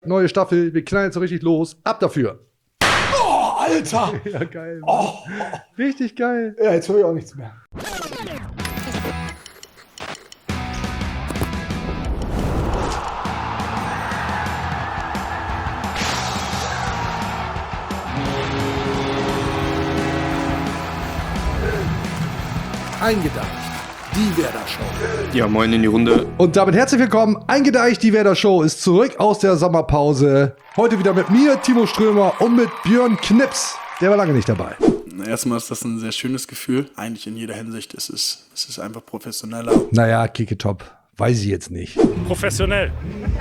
neue Staffel. Wir knallen jetzt so richtig los. Ab dafür. Oh, Alter! Ja, geil. Oh. Richtig geil. Ja, jetzt höre ich auch nichts mehr. Eingedeicht. Die Werder Show. Ja, moin in die Runde. Und damit herzlich willkommen. Eingedeicht, die Werder Show ist zurück aus der Sommerpause. Heute wieder mit mir, Timo Strömer, und mit Björn Knips. Der war lange nicht dabei. Erstmal ist das ein sehr schönes Gefühl. Eigentlich in jeder Hinsicht ist es einfach professioneller. Naja, Kicke-Top. Weiß ich jetzt nicht. Professionell.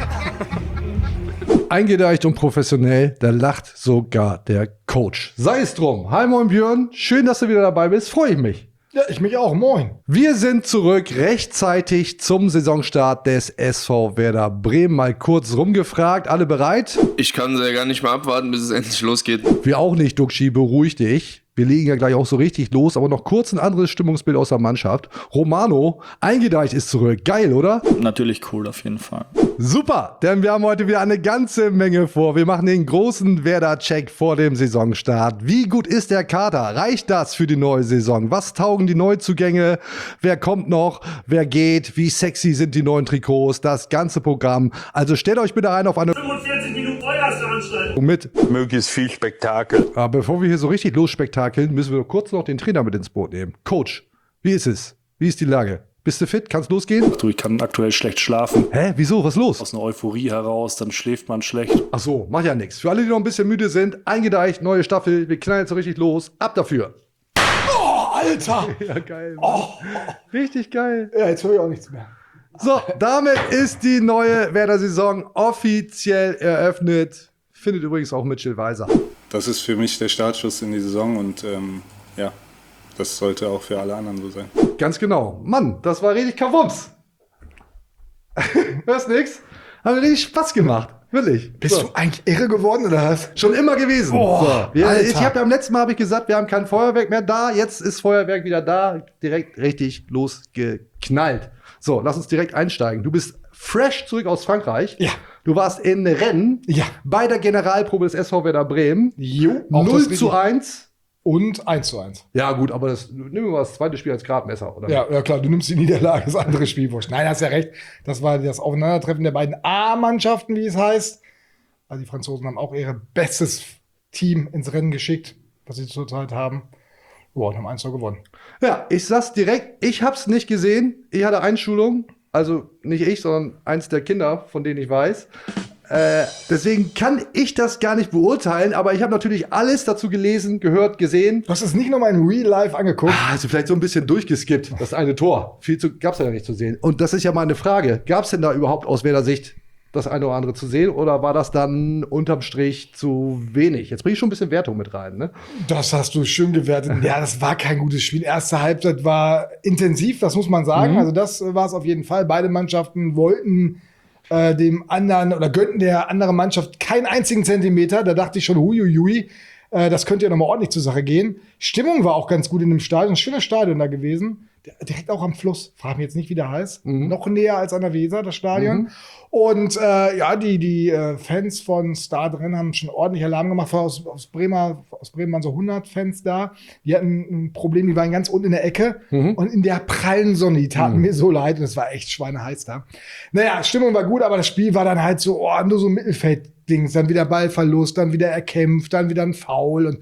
Eingedeicht und professionell, da lacht sogar der Coach. Sei es drum. Hi, moin Björn. Schön, dass du wieder dabei bist. Freue ich mich. Ja, ich mich auch. Moin. Wir sind zurück rechtzeitig zum Saisonstart des SV Werder Bremen. Mal kurz rumgefragt. Alle bereit? Ich kann ja gar nicht mehr abwarten, bis es endlich losgeht. Wir auch nicht, Duxi. Beruhig dich. Wir legen ja gleich auch so richtig los, aber noch kurz ein anderes Stimmungsbild aus der Mannschaft. Romano, Eingedeicht ist zurück. Geil, oder? Natürlich cool, auf jeden Fall. Super, denn wir haben heute wieder eine ganze Menge vor. Wir machen den großen Werder-Check vor dem Saisonstart. Wie gut ist der Kader? Reicht das für die neue Saison? Was taugen die Neuzugänge? Wer kommt noch? Wer geht? Wie sexy sind die neuen Trikots? Das ganze Programm. Also stellt euch bitte ein auf eine 45 Minuten Feuerveranstaltung. mit. Möglichst viel Spektakel. Aber bevor wir hier so richtig losspektakeln, müssen wir kurz noch den Trainer mit ins Boot nehmen. Coach, wie ist es? Wie ist die Lage? Bist du fit? Kann's losgehen? Du, ich kann aktuell schlecht schlafen. Hä? Wieso? Was ist los? Aus einer Euphorie heraus, dann schläft man schlecht. Ach so, macht ja nichts. Für alle, die noch ein bisschen müde sind, eingedeicht, neue Staffel. Wir knallen jetzt so richtig los. Ab dafür. Oh, Alter! Ja, geil. Oh. Richtig geil. Ja, jetzt höre ich auch nichts mehr. So, damit ist die neue Werder-Saison offiziell eröffnet. Findet übrigens auch Mitchell Weiser. Das ist für mich der Startschuss in die Saison und ja, das sollte auch für alle anderen so sein. Ganz genau. Mann, das war richtig Kavums. Hörst nix? Hat mir richtig Spaß gemacht. Wirklich. Bist du eigentlich irre geworden oder was? Schon immer gewesen. Oh, so. Alter. Ich habe ja beim letzten Mal gesagt, wir haben kein Feuerwerk mehr da. Jetzt ist Feuerwerk wieder da. Direkt richtig losgeknallt. So, lass uns direkt einsteigen. Du bist fresh zurück aus Frankreich. Ja. Du warst in Rennes. Ja. Bei der Generalprobe des SV Werder Bremen. Jo. Auch das 0:1. Und 1:1. Ja, gut, aber nehmen wir mal das zweite Spiel als Gradmesser, oder? Ja, klar, du nimmst die Niederlage, das andere Spiel wurscht. Nein, hast ja recht. Das war das Aufeinandertreffen der beiden A-Mannschaften, wie es heißt. Also die Franzosen haben auch ihr bestes Team ins Rennen geschickt, was sie zurzeit haben. Boah, und haben 1:0 gewonnen. Ja, ich sag's direkt, ich hab's nicht gesehen. Ich hatte Einschulung, also nicht ich, sondern eins der Kinder, von denen ich weiß. Deswegen kann ich das gar nicht beurteilen, aber ich habe natürlich alles dazu gelesen, gehört, gesehen. Du hast es nicht nochmal in Real Life angeguckt. Also vielleicht so ein bisschen durchgeskippt, das eine Tor. Gab's ja nicht zu sehen. Und das ist ja mal eine Frage. Gab's denn da überhaupt aus Werder Sicht das eine oder andere zu sehen oder war das dann unterm Strich zu wenig? Jetzt bringe ich schon ein bisschen Wertung mit rein, ne? Das hast du schön gewertet. Ja, das war kein gutes Spiel. Erste Halbzeit war intensiv, das muss man sagen. Also das war es auf jeden Fall. Beide Mannschaften wollten dem anderen oder gönnten der anderen Mannschaft keinen einzigen Zentimeter. Da dachte ich schon, huiuiui, das könnte ja nochmal ordentlich zur Sache gehen. Stimmung war auch ganz gut in dem Stadion. Schönes Stadion da gewesen. Direkt auch am Fluss. Frag mich jetzt nicht, wie der heißt. Noch näher als an der Weser, das Stadion. Und ja, die Fans von Stade Rennes haben schon ordentlich Alarm gemacht. Aus Bremen waren so 100 Fans da. Die hatten ein Problem, die waren ganz unten in der Ecke. Und in der prallen Sonne, die taten mir so leid. Und es war echt schweineheiß da. Naja, Stimmung war gut, aber das Spiel war dann halt so, nur so Mittelfelddings. Dann wieder Ballverlust, dann wieder erkämpft, dann wieder ein Foul und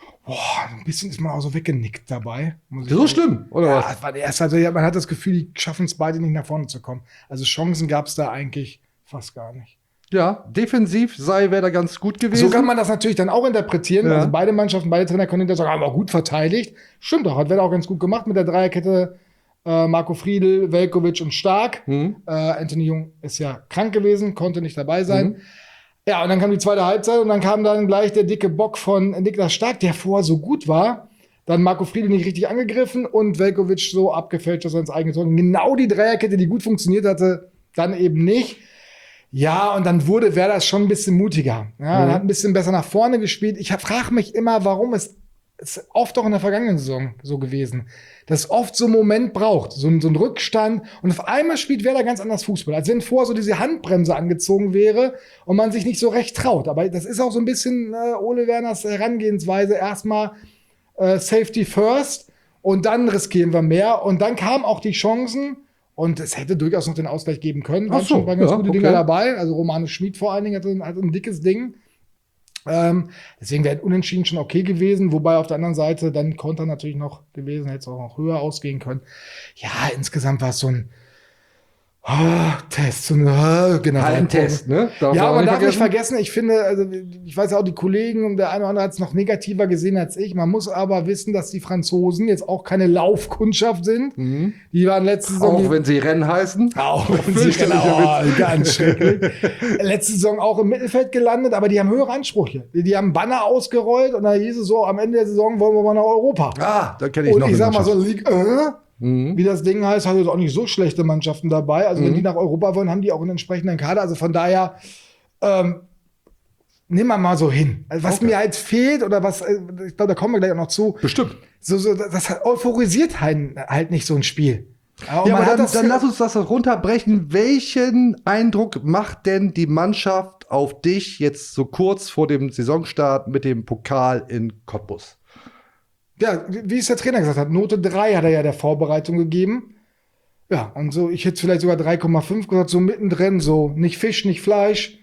ein bisschen ist man auch so weggenickt dabei. So schlimm, oder was? Das war der erste. Also man hat das Gefühl, die schaffen es beide nicht nach vorne zu kommen. Also Chancen gab es da eigentlich fast gar nicht. Ja, defensiv sei Werder ganz gut gewesen. So kann man das natürlich dann auch interpretieren. Ja. Also beide Mannschaften, beide Trainer können hinterher sagen, haben wir gut verteidigt. Stimmt doch, hat Werder auch ganz gut gemacht mit der Dreierkette. Marco Friedl, Veljkovic und Stark. Anthony Jung ist ja krank gewesen, konnte nicht dabei sein. Ja, und dann kam die zweite Halbzeit und dann kam dann gleich der dicke Bock von Niklas Stark, der vorher so gut war. Dann Marco Friedl nicht richtig angegriffen und Veljkovic so abgefälscht, dass er ins eigene Tor ging. Genau die Dreierkette, die gut funktioniert hatte, dann eben nicht. Ja, und dann wurde Werder schon ein bisschen mutiger. Ja, hat ein bisschen besser nach vorne gespielt. Ich frage mich immer, warum es ist oft auch in der vergangenen Saison so gewesen, dass es oft so einen Moment braucht, so ein Rückstand und auf einmal spielt Werder ganz anders Fußball, als wenn vorher so diese Handbremse angezogen wäre und man sich nicht so recht traut. Aber das ist auch so ein bisschen Ole Werners Herangehensweise, erstmal Safety first und dann riskieren wir mehr und dann kamen auch die Chancen und es hätte durchaus noch den Ausgleich geben können. Waren schon ganz gute Dinger dabei, also Romano Schmid vor allen Dingen hat ein dickes Ding. Deswegen wäre Unentschieden schon okay gewesen, wobei auf der anderen Seite dann Konter natürlich noch gewesen, hätte es auch noch höher ausgehen können. Ja, insgesamt war es so ein Test, so ein Test, ne? Ja, man darf nicht vergessen, ich finde, also ich weiß auch, die Kollegen und der eine oder andere hat es noch negativer gesehen als ich. Man muss aber wissen, dass die Franzosen jetzt auch keine Laufkundschaft sind. Die waren letzte Saison. Auch wenn sie Rennen heißen. Auch wenn sie Rennen, ganz schrecklich. Letzte Saison auch im Mittelfeld gelandet, aber die haben höhere Ansprüche. Die haben Banner ausgerollt und da hieß es so, am Ende der Saison wollen wir mal nach Europa. Da kenne ich noch. Und ich sag mal so, wie das Ding heißt, hat jetzt auch nicht so schlechte Mannschaften dabei. Also wenn die nach Europa wollen, haben die auch einen entsprechenden Kader. Also von daher, nehmen wir mal so hin. Also was mir halt fehlt oder was, ich glaube, da kommen wir gleich auch noch zu. Bestimmt. Das euphorisiert halt nicht so ein Spiel. Ja, aber dann lass uns das runterbrechen. Welchen Eindruck macht denn die Mannschaft auf dich jetzt so kurz vor dem Saisonstart mit dem Pokal in Cottbus? Ja, wie es der Trainer gesagt hat, Note 3 hat er ja der Vorbereitung gegeben. Ja, und so, ich hätte vielleicht sogar 3,5 gesagt, so mittendrin, so nicht Fisch, nicht Fleisch.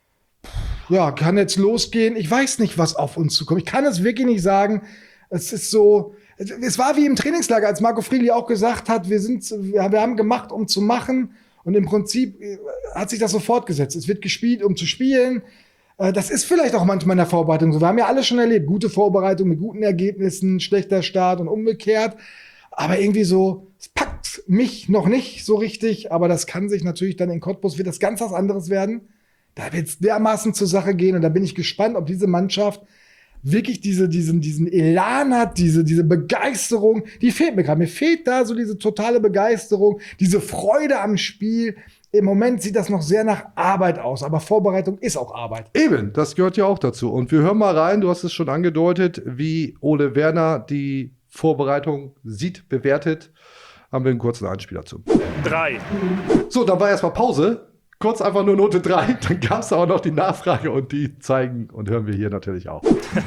Ja, kann jetzt losgehen. Ich weiß nicht, was auf uns zukommt. Ich kann es wirklich nicht sagen. Es ist so, es war wie im Trainingslager, als Marco Friedli auch gesagt hat, wir haben gemacht, um zu machen. Und im Prinzip hat sich das so fortgesetzt. Es wird gespielt, um zu spielen. Das ist vielleicht auch manchmal in der Vorbereitung so. Wir haben ja alle schon erlebt, gute Vorbereitung mit guten Ergebnissen, schlechter Start und umgekehrt. Aber irgendwie so, es packt mich noch nicht so richtig. Aber das kann sich natürlich dann in Cottbus, wird das ganz was anderes werden. Da wird es dermaßen zur Sache gehen. Und da bin ich gespannt, ob diese Mannschaft wirklich diesen Elan hat, diese Begeisterung. Die fehlt mir gerade. Mir fehlt da so diese totale Begeisterung, diese Freude am Spiel. Im Moment sieht das noch sehr nach Arbeit aus, aber Vorbereitung ist auch Arbeit. Eben, das gehört ja auch dazu. Und wir hören mal rein, du hast es schon angedeutet, wie Ole Werner die Vorbereitung sieht, bewertet. Haben wir einen kurzen Einspieler zu. 3. So, dann war erstmal Pause. Kurz einfach nur Note 3. Dann gab es auch noch die Nachfrage und die zeigen und hören wir hier natürlich auch.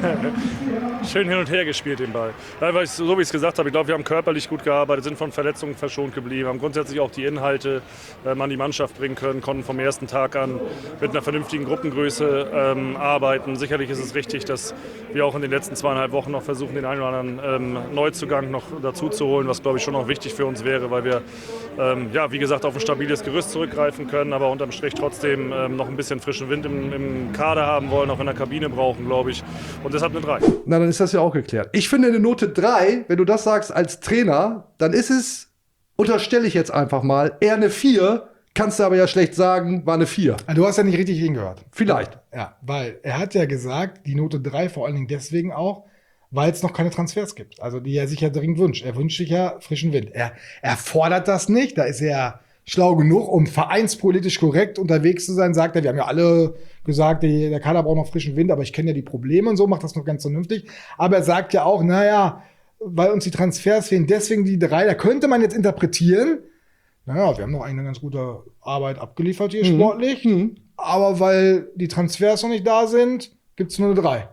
Schön hin und her gespielt, den Ball. Weil so wie ich es gesagt habe, ich glaube, wir haben körperlich gut gearbeitet, sind von Verletzungen verschont geblieben, haben grundsätzlich auch die Inhalte an die Mannschaft bringen können, konnten vom ersten Tag an mit einer vernünftigen Gruppengröße arbeiten. Sicherlich ist es richtig, dass wir auch in den letzten 2,5 Wochen noch versuchen, den einen oder anderen Neuzugang noch dazu zu holen, was, glaube ich, schon auch wichtig für uns wäre, weil wir, wie gesagt, auf ein stabiles Gerüst zurückgreifen können, aber unterm Strich trotzdem noch ein bisschen frischen Wind im Kader haben wollen, auch in der Kabine brauchen, glaube ich. Und deshalb eine 3. Na, dann ist das ja auch geklärt. Ich finde eine Note 3, wenn du das sagst als Trainer, dann ist es, unterstelle ich jetzt einfach mal, eher eine 4. Kannst du aber ja schlecht sagen, war eine 4. Du hast ja nicht richtig hingehört. Vielleicht. Ja, weil er hat ja gesagt, die Note 3 vor allen Dingen deswegen auch, weil es noch keine Transfers gibt. Also die er sich ja dringend wünscht. Er wünscht sich ja frischen Wind. Er fordert das nicht, da ist er schlau genug, um vereinspolitisch korrekt unterwegs zu sein, sagt er, wir haben ja alle gesagt, der Kader braucht noch frischen Wind, aber ich kenne ja die Probleme und so, macht das noch ganz vernünftig. Aber er sagt ja auch, naja, weil uns die Transfers fehlen, deswegen die 3, da könnte man jetzt interpretieren, naja, wir haben noch eigentlich eine ganz gute Arbeit abgeliefert hier sportlich, aber weil die Transfers noch nicht da sind, gibt's nur eine 3.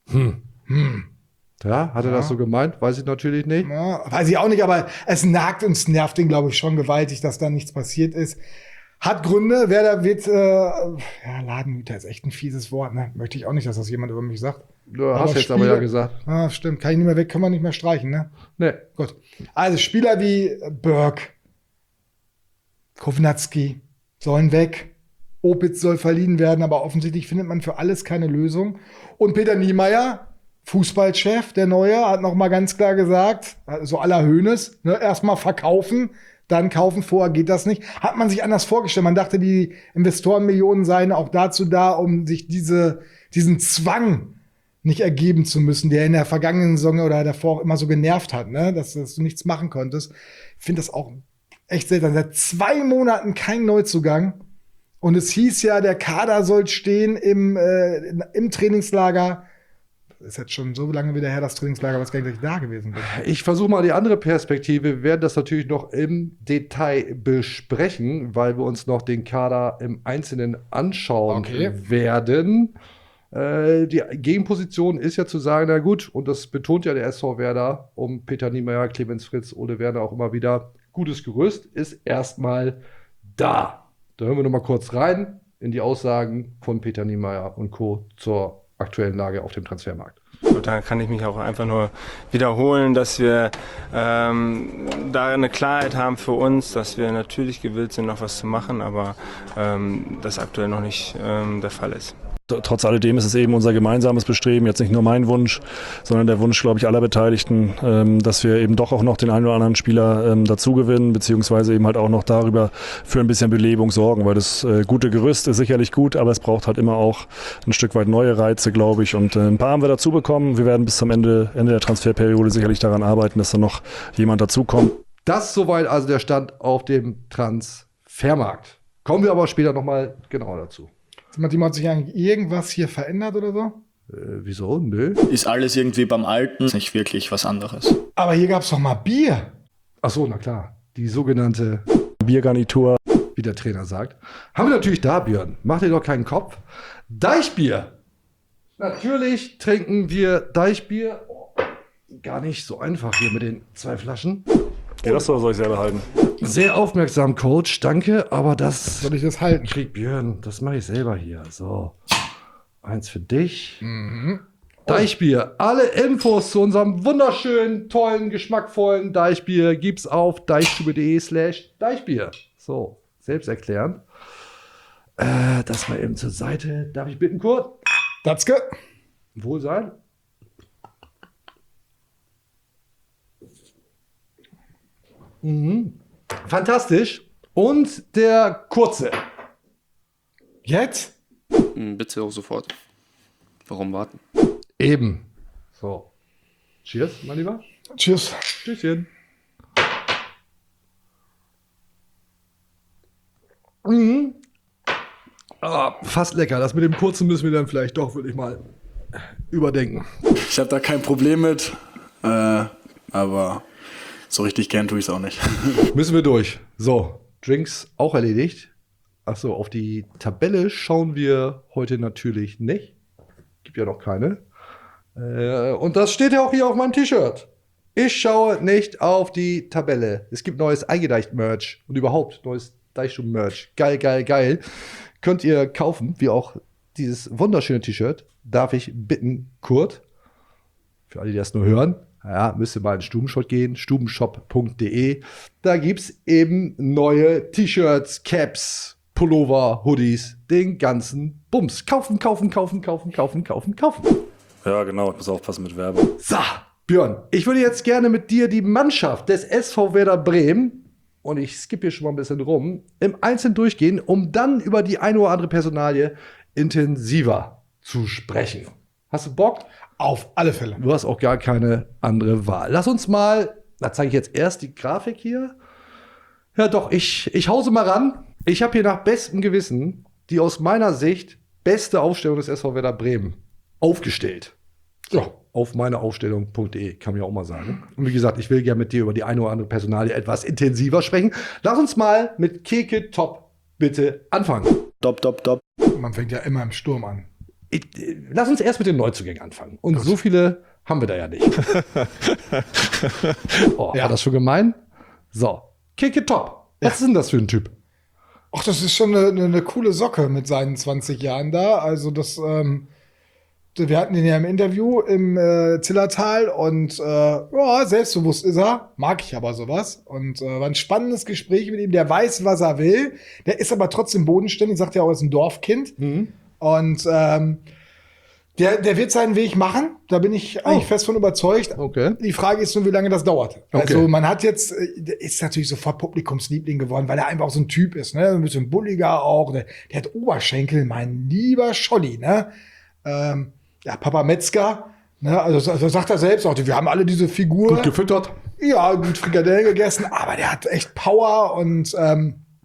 Ja, hat er das so gemeint? Weiß ich natürlich nicht. Ja, weiß ich auch nicht, aber es nagt und nervt ihn, glaube ich, schon gewaltig, dass da nichts passiert ist. Hat Gründe, Werder wird, Ladenhüter ist echt ein fieses Wort, ne? Möchte ich auch nicht, dass das jemand über mich sagt. Du hast jetzt aber ja gesagt. Ah, stimmt, kann ich nicht mehr weg, kann man nicht mehr streichen, ne? Nee. Gut. Also Spieler wie Burke, Kovnatski sollen weg. Opitz soll verliehen werden, aber offensichtlich findet man für alles keine Lösung. Und Peter Niemeyer, Fußballchef, der Neue, hat noch mal ganz klar gesagt, so à la Hoeneß, ne, erstmal verkaufen, dann kaufen, vorher geht das nicht. Hat man sich anders vorgestellt. Man dachte, die Investorenmillionen seien auch dazu da, um sich diesen Zwang nicht ergeben zu müssen, der in der vergangenen Saison oder davor auch immer so genervt hat, ne, dass du nichts machen konntest. Ich finde das auch echt seltsam. Seit 2 Monaten kein Neuzugang. Und es hieß ja, der Kader soll stehen im Trainingslager. ist jetzt schon so lange wieder her, das Trainingslager, was gar nicht da gewesen bin. Ich versuche mal die andere Perspektive. Wir werden das natürlich noch im Detail besprechen, weil wir uns noch den Kader im Einzelnen anschauen werden. Die Gegenposition ist ja zu sagen, na gut, und das betont ja der SV Werder, um Peter Niemeyer, Clemens Fritz, Ole Werner auch immer wieder, gutes Gerüst ist erstmal da. Da hören wir noch mal kurz rein in die Aussagen von Peter Niemeyer und Co. zur aktuellen Lage auf dem Transfermarkt. Und da kann ich mich auch einfach nur wiederholen, dass wir da eine Klarheit haben für uns, dass wir natürlich gewillt sind, noch was zu machen, aber das aktuell noch nicht der Fall ist. Trotz alledem ist es eben unser gemeinsames Bestreben, jetzt nicht nur mein Wunsch, sondern der Wunsch, glaube ich, aller Beteiligten, dass wir eben doch auch noch den einen oder anderen Spieler dazu gewinnen, beziehungsweise eben halt auch noch darüber für ein bisschen Belebung sorgen, weil das gute Gerüst ist sicherlich gut, aber es braucht halt immer auch ein Stück weit neue Reize, glaube ich, und ein paar haben wir dazu bekommen. Wir werden bis zum Ende der Transferperiode sicherlich daran arbeiten, dass da noch jemand dazukommt. Das soweit also der Stand auf dem Transfermarkt. Kommen wir aber später nochmal genauer dazu. Hat sich eigentlich irgendwas hier verändert oder so? Wieso? Nö. Ist alles irgendwie beim Alten, nicht wirklich was anderes. Aber hier gab es doch mal Bier. Ach so, na klar. Die sogenannte Biergarnitur, wie der Trainer sagt. Haben wir natürlich da, Björn. Mach dir doch keinen Kopf. Deichbier. Natürlich trinken wir Deichbier. Oh, gar nicht so einfach hier mit den 2 Flaschen. Geht das oder soll ich selber halten? Sehr aufmerksam, Coach. Danke, aber das Soll ich das halten? kriegt Björn. Das mache ich selber hier. So. Eins für dich. Deichbier. Alle Infos zu unserem wunderschönen, tollen, geschmackvollen Deichbier gibt's auf deichstube.de/Deichbier. So, selbsterklärend. Das mal eben zur Seite. Darf ich bitten, Kurt? Datzke. Wohl sein. Fantastisch. Und der kurze. Jetzt? Bitte auch sofort. Warum warten? Eben. So. Cheers, mein Lieber. Tschüss. Tschüsschen. Fast lecker. Das mit dem kurzen müssen wir dann vielleicht doch wirklich mal überdenken. Ich habe da kein Problem mit, aber so richtig gern tue ich es auch nicht. Müssen wir durch. So, Drinks auch erledigt. Achso, auf die Tabelle schauen wir heute natürlich nicht. Gibt ja noch keine. Und das steht ja auch hier auf meinem T-Shirt. Ich schaue nicht auf die Tabelle. Es gibt neues Eingedeicht-Merch und überhaupt neues Deichstube-Merch. Geil, geil, geil. Könnt ihr kaufen, wie auch dieses wunderschöne T-Shirt. Darf ich bitten, Kurt, für alle, die das nur hören, ja, müsst ihr mal in Stubenshop gehen, stubenshop.de. Da gibt es eben neue T-Shirts, Caps, Pullover, Hoodies, den ganzen Bums. Kaufen, kaufen, kaufen, kaufen, kaufen, kaufen, kaufen. Ja, genau, ich muss aufpassen mit Werbung. So, Björn, ich würde jetzt gerne mit dir die Mannschaft des SV Werder Bremen, und ich skippe hier schon mal ein bisschen rum, im Einzelnen durchgehen, um dann über die eine oder andere Personalie intensiver zu sprechen. Hast du Bock? Auf alle Fälle. Du hast auch gar keine andere Wahl. Lass uns mal, da zeige ich jetzt erst die Grafik hier. Ja doch, ich hause mal ran. Ich habe hier nach bestem Gewissen die aus meiner Sicht beste Aufstellung des SV Werder Bremen aufgestellt. So, auf meineaufstellung.de, kann man ja auch mal sagen. Und wie gesagt, ich will gerne mit dir über die eine oder andere Personalie etwas intensiver sprechen. Lass uns mal mit Keke Top bitte anfangen. Top, top, top. Man fängt ja immer im Sturm an. Lass uns erst mit den Neuzugängen anfangen. Und so viele haben wir da ja nicht. Oh, ja. War das schon gemein? So, Keke Top. Was ist denn das für ein Typ? Ach, das ist schon eine coole Socke mit seinen 20 Jahren da. Also das, wir hatten ihn ja im Interview im Zillertal und ja, selbstbewusst ist er. Mag ich aber sowas. Und war ein spannendes Gespräch mit ihm. Der weiß, was er will. Der ist aber trotzdem bodenständig. Sagt ja auch, er ist ein Dorfkind. Und der wird seinen Weg machen. Da bin ich eigentlich fest von überzeugt. Okay. Die Frage ist nur, wie lange das dauert. Okay. Also man hat jetzt, der ist natürlich sofort Publikumsliebling geworden, weil er einfach auch so ein Typ ist, ne? Ein bisschen bulliger auch. Der hat Oberschenkel, mein lieber Scholli, ne? Ja, Papa Metzger, ne? Also sagt er selbst auch, wir haben alle diese Figur. Gut gefüttert. Ja, gut Frikadellen gegessen, aber der hat echt Power und ja,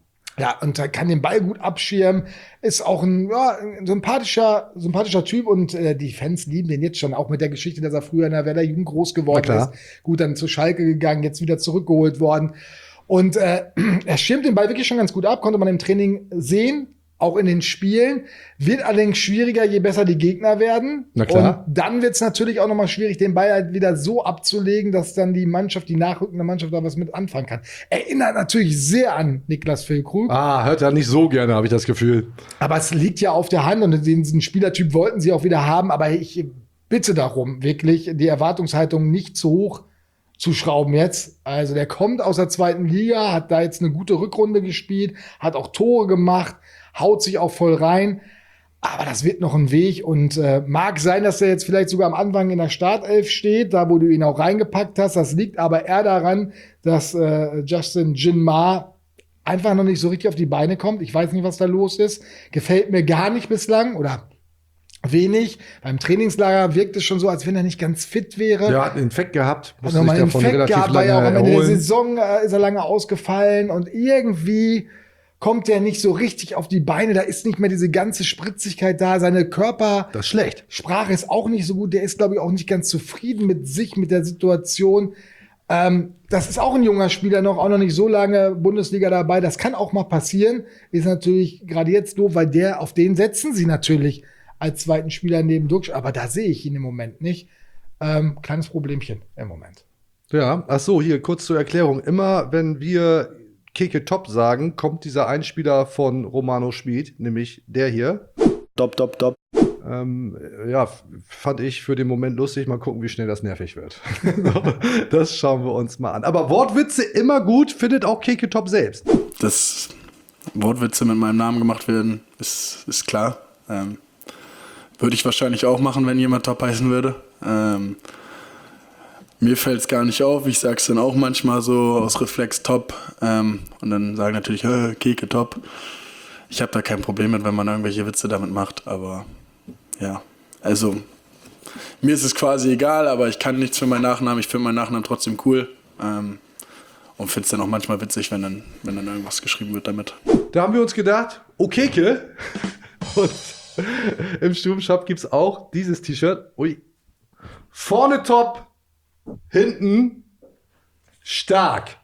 Ja, und er kann den Ball gut abschirmen, ist auch ein sympathischer Typ und die Fans lieben den jetzt schon, auch mit der Geschichte, dass er früher in der Werder Jugend groß geworden ist. Gut, dann zu Schalke gegangen, jetzt wieder zurückgeholt worden. Und er schirmt den Ball wirklich schon ganz gut ab, konnte man im Training sehen, auch in den Spielen. Wird allerdings schwieriger, je besser die Gegner werden. Na klar. Und dann wird es natürlich auch nochmal schwierig, den Ball halt wieder so abzulegen, dass dann die nachrückende Mannschaft da was mit anfangen kann. Erinnert natürlich sehr an Niklas Füllkrug. Hört er nicht so gerne, habe ich das Gefühl. Aber es liegt ja auf der Hand und diesen Spielertyp wollten sie auch wieder haben. Aber ich bitte darum, wirklich die Erwartungshaltung nicht zu hoch zu schrauben jetzt. Also der kommt aus der 2. Liga, hat da jetzt eine gute Rückrunde gespielt, hat auch Tore gemacht, haut sich auch voll rein. Aber das wird noch ein Weg und mag sein, dass er jetzt vielleicht sogar am Anfang in der Startelf steht, da wo du ihn auch reingepackt hast. Das liegt aber eher daran, dass Justin Jinmar einfach noch nicht so richtig auf die Beine kommt. Ich weiß nicht, was da los ist. Gefällt mir gar nicht bislang oder wenig. Beim Trainingslager wirkt es schon so, als wenn er nicht ganz fit wäre. Der hat einen Infekt gehabt. Musste sich davon relativ lange war ja auch am Ende der Saison ist er lange ausgefallen und irgendwie kommt der nicht so richtig auf die Beine. Da ist nicht mehr diese ganze Spritzigkeit da. Seine Das ist schlecht. Sprache ist auch nicht so gut. Der ist, glaube ich, auch nicht ganz zufrieden mit sich, mit der Situation. Das ist auch ein junger Spieler auch noch nicht so lange Bundesliga dabei. Das kann auch mal passieren. Ist natürlich gerade jetzt doof, weil auf den setzen sie natürlich als zweiten Spieler neben Duxch. Aber da sehe ich ihn im Moment nicht. Kleines Problemchen im Moment. Ja, ach so, hier kurz zur Erklärung. Immer wenn wir Keke Top sagen, kommt dieser Einspieler von Romano Schmid, nämlich der hier. Top. Ja, fand ich für den Moment lustig. Mal gucken, wie schnell das nervig wird. Das schauen wir uns mal an. Aber Wortwitze immer gut, findet auch Keke Top selbst. Dass Wortwitze mit meinem Namen gemacht werden, ist klar. Würde ich wahrscheinlich auch machen, wenn jemand Top heißen würde. Mir fällt es gar nicht auf. Ich sage es dann auch manchmal so aus Reflex Top. Und dann sagen natürlich, Keke Top. Ich habe da kein Problem mit, wenn man irgendwelche Witze damit macht. Aber ja, also mir ist es quasi egal, aber ich kann nichts für meinen Nachnamen. Ich finde meinen Nachnamen trotzdem cool. Und finde es dann auch manchmal witzig, wenn dann irgendwas geschrieben wird damit. Da haben wir uns gedacht, Keke. Und im Stubenshop gibt es auch dieses T-Shirt. Ui. Vorne top, hinten stark.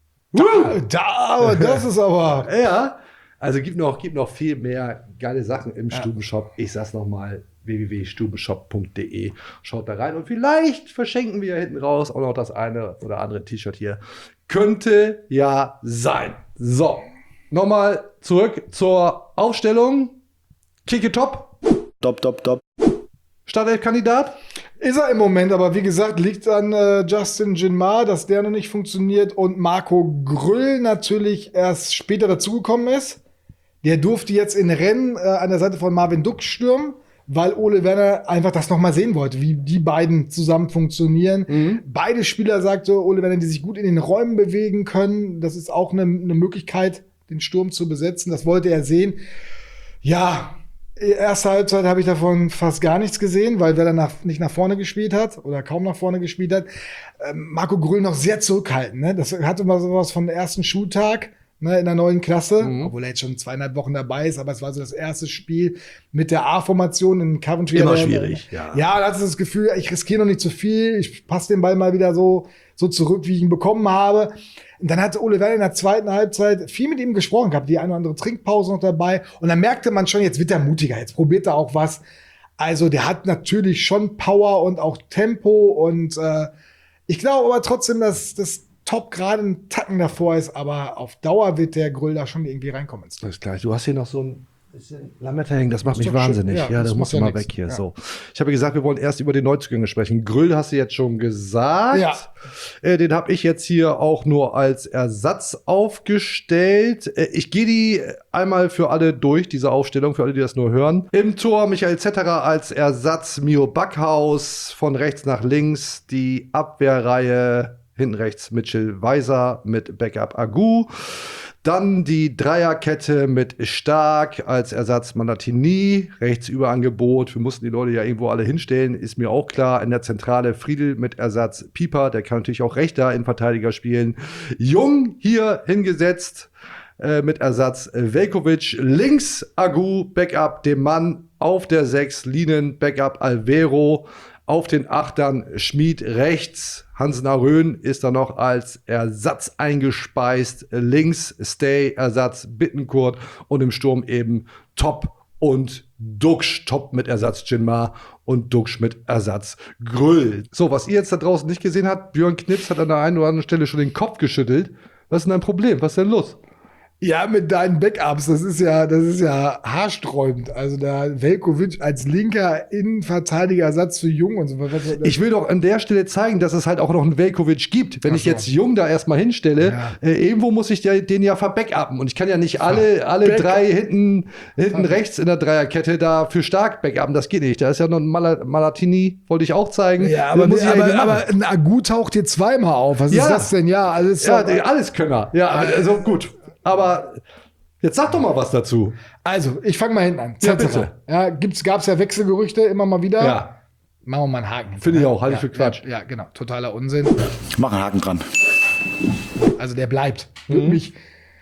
Aber das ist aber. Ja, also gibt noch viel mehr geile Sachen im Stubenshop. Ich sag's nochmal, www.stubenshop.de. Schaut da rein und vielleicht verschenken wir hinten raus auch noch das eine oder andere T-Shirt hier. Könnte ja sein. So, nochmal zurück zur Aufstellung. Keke Top. Top. Startelf-Kandidat. Ist er im Moment, aber wie gesagt, liegt an Justin Jinmar, dass der noch nicht funktioniert und Marco Grüll natürlich erst später dazugekommen ist. Der durfte jetzt in Rennen an der Seite von Marvin Duck stürmen, weil Ole Werner einfach das noch mal sehen wollte, wie die beiden zusammen funktionieren. Beide Spieler, sagte Ole Werner, die sich gut in den Räumen bewegen können. Das ist auch eine Möglichkeit, den Sturm zu besetzen. Das wollte er sehen. Ja, erste Halbzeit habe ich davon fast gar nichts gesehen, weil wer danach nicht nach vorne gespielt hat oder kaum nach vorne gespielt hat. Marco Grüll noch sehr zurückhaltend. Ne? Das hatte mal sowas vom ersten Schultag, ne, in der neuen Klasse, obwohl er jetzt schon 2,5 Wochen dabei ist, aber es war so das erste Spiel mit der A-Formation in Coventry. Immer schwierig, ja. Ja, da hatte das Gefühl, ich riskiere noch nicht zu viel, ich passe den Ball mal wieder so zurück, wie ich ihn bekommen habe. Und dann hat Ole Werner in der zweiten Halbzeit viel mit ihm gesprochen gehabt, die eine oder andere Trinkpause noch dabei. Und dann merkte man schon, jetzt wird er mutiger, jetzt probiert er auch was. Also der hat natürlich schon Power und auch Tempo. Und ich glaube aber trotzdem, dass das Top gerade einen Tacken davor ist. Aber auf Dauer wird der Grüll da schon irgendwie reinkommen. Alles klar, du hast hier noch so ein bisschen Lametta hängen, das macht Das ist mich doch schön. wahnsinnig. Ja, Ja, das das muss macht ja mal nix. weg hier. Ja. So. Ich habe gesagt, wir wollen erst über die Neuzugänge sprechen. Grüll hast du jetzt schon gesagt. Ja. Den habe ich jetzt hier auch nur als Ersatz aufgestellt. Ich gehe die einmal für alle durch, diese Aufstellung, für alle, die das nur hören. Im Tor Michael Zetterer als Ersatz, Mio Backhaus von rechts nach links, die Abwehrreihe hinten rechts Mitchell Weiser mit Backup Agu. Dann die Dreierkette mit Stark als Ersatz Mandatini, rechts Überangebot. Wir mussten die Leute ja irgendwo alle hinstellen, ist mir auch klar. In der Zentrale Friedel mit Ersatz Pieper, der kann natürlich auch rechter Innenverteidiger spielen. Jung hier hingesetzt mit Ersatz Veljkovic. Links Agu, Backup dem Mann. Auf der 6 Linen, Backup Alvero. Auf den Achtern Schmid rechts. Hansen Arön ist da noch als Ersatz eingespeist. Links Stay, Ersatz Bittencourt. Und im Sturm eben Top und Duxch. Top mit Ersatz Jinmar und Duxch mit Ersatz Grüll. So, was ihr jetzt da draußen nicht gesehen habt, Björn Knips hat an der einen oder anderen Stelle schon den Kopf geschüttelt. Was ist denn dein Problem? Was ist denn los? Ja, mit deinen Backups, das ist ja haarsträubend. Also da Veljkovic als linker Innenverteidigerersatz für Jung und so weiter. Ich will doch an der Stelle zeigen, dass es halt auch noch einen Veljkovic gibt. Wenn ich jetzt Jung da erstmal hinstelle, irgendwo muss ich den ja verbackuppen. Und ich kann ja nicht alle drei hinten rechts in der Dreierkette da für stark backuppen. Das geht nicht. Da ist ja noch ein Malatini, wollte ich auch zeigen. Ja, aber ein Agu taucht hier zweimal auf. Was ist das denn? Ja, alles Alleskönner. Ja, also gut. Aber jetzt sag doch mal was dazu. Also, ich fange mal hinten an. Ja, bitte. Ja, gab's ja Wechselgerüchte immer mal wieder. Ja. Machen wir mal einen Haken. Finde ich auch, halte ich für Quatsch. Ja, genau. Totaler Unsinn. Mach einen Haken dran. Also, der bleibt. Würde mich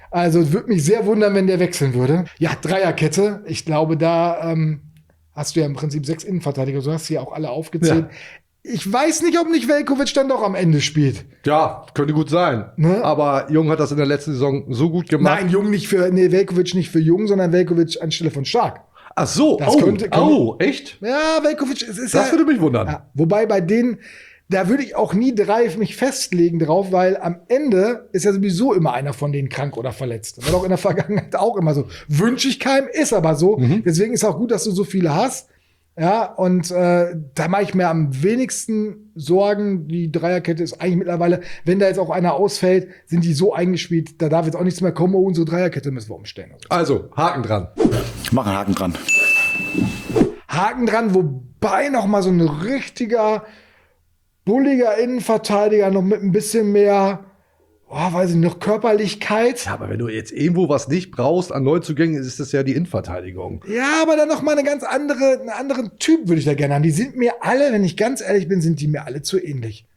sehr wundern, wenn der wechseln würde. Ja, Dreierkette. Ich glaube, da hast du ja im Prinzip 6 Innenverteidiger. Du hast sie ja auch alle aufgezählt. Ja. Ich weiß nicht, ob nicht Veljkovic dann doch am Ende spielt. Ja, könnte gut sein. Ne? Aber Jung hat das in der letzten Saison so gut gemacht. Nein, Veljkovic nicht für Jung, sondern Veljkovic anstelle von Stark. Ach so, das könnte, echt? Ja, Veljkovic, es ist das würde mich wundern. Ja, wobei bei denen, da würde ich auch nie mich festlegen drauf, weil am Ende ist ja sowieso immer einer von denen krank oder verletzt. Das war doch in der Vergangenheit auch immer so. Wünsche ich keinem, ist aber so. Deswegen ist auch gut, dass du so viele hast. Ja, und da mache ich mir am wenigsten Sorgen. Die Dreierkette ist eigentlich mittlerweile, wenn da jetzt auch einer ausfällt, sind die so eingespielt, da darf jetzt auch nichts mehr kommen. Unsere Dreierkette müssen wir umstellen. Also, Haken dran. Mach einen Haken dran. Haken dran, wobei noch mal so ein richtiger, bulliger Innenverteidiger noch mit ein bisschen mehr, weiß ich noch, Körperlichkeit. Ja, aber wenn du jetzt irgendwo was nicht brauchst an Neuzugängen, ist das ja die Innenverteidigung. Ja, aber dann noch mal einen anderen Typ würde ich da gerne haben. Die sind mir alle, wenn ich ganz ehrlich bin, sind die mir alle zu ähnlich.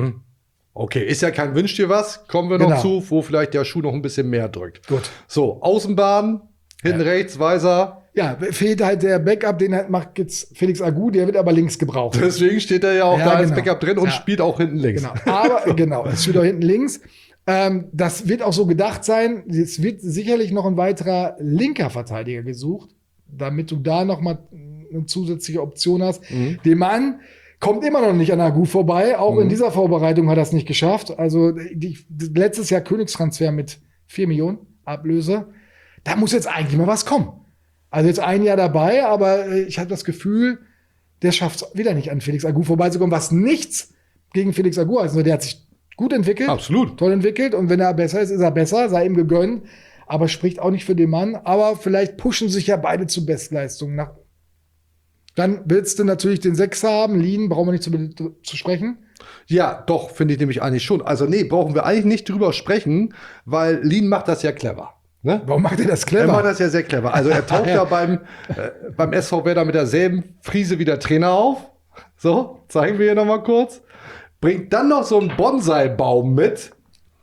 Okay, ist ja kein Wünsch dir was. Kommen wir noch zu, wo vielleicht der Schuh noch ein bisschen mehr drückt. Gut. So, Außenbahn, hinten rechts, Weiser. Ja, fehlt halt der Backup, den macht jetzt Felix Agu, der wird aber links gebraucht. Deswegen steht er ja auch da als Backup drin und spielt auch hinten links. Genau, es steht auch hinten links. Das wird auch so gedacht sein. Es wird sicherlich noch ein weiterer linker Verteidiger gesucht, damit du da noch mal eine zusätzliche Option hast. Der Mann kommt immer noch nicht an Agu vorbei. Auch in dieser Vorbereitung hat er es nicht geschafft. Also letztes Jahr Königstransfer mit 4 Millionen Ablöse. Da muss jetzt eigentlich mal was kommen. Also jetzt ein Jahr dabei, aber ich habe das Gefühl, der schafft es wieder nicht an Felix Agu vorbeizukommen, was nichts gegen Felix Agu heißt. Also der hat sich gut entwickelt. Absolut. Toll entwickelt. Und wenn er besser ist, ist er besser. Sei ihm gegönnt. Aber spricht auch nicht für den Mann. Aber vielleicht pushen sich ja beide zu Bestleistungen nach. Dann willst du natürlich den Sechser haben. Lien, brauchen wir nicht zu sprechen. Ja, doch, finde ich nämlich eigentlich schon. Also nee, brauchen wir eigentlich nicht drüber sprechen, weil Lien macht das ja clever. Ne? Warum macht er das clever? Er macht das ja sehr clever. Also er taucht ja beim SV Werder mit derselben Frise wie der Trainer auf. So, zeigen wir hier noch mal kurz. Bringt dann noch so einen Bonsai-Baum mit.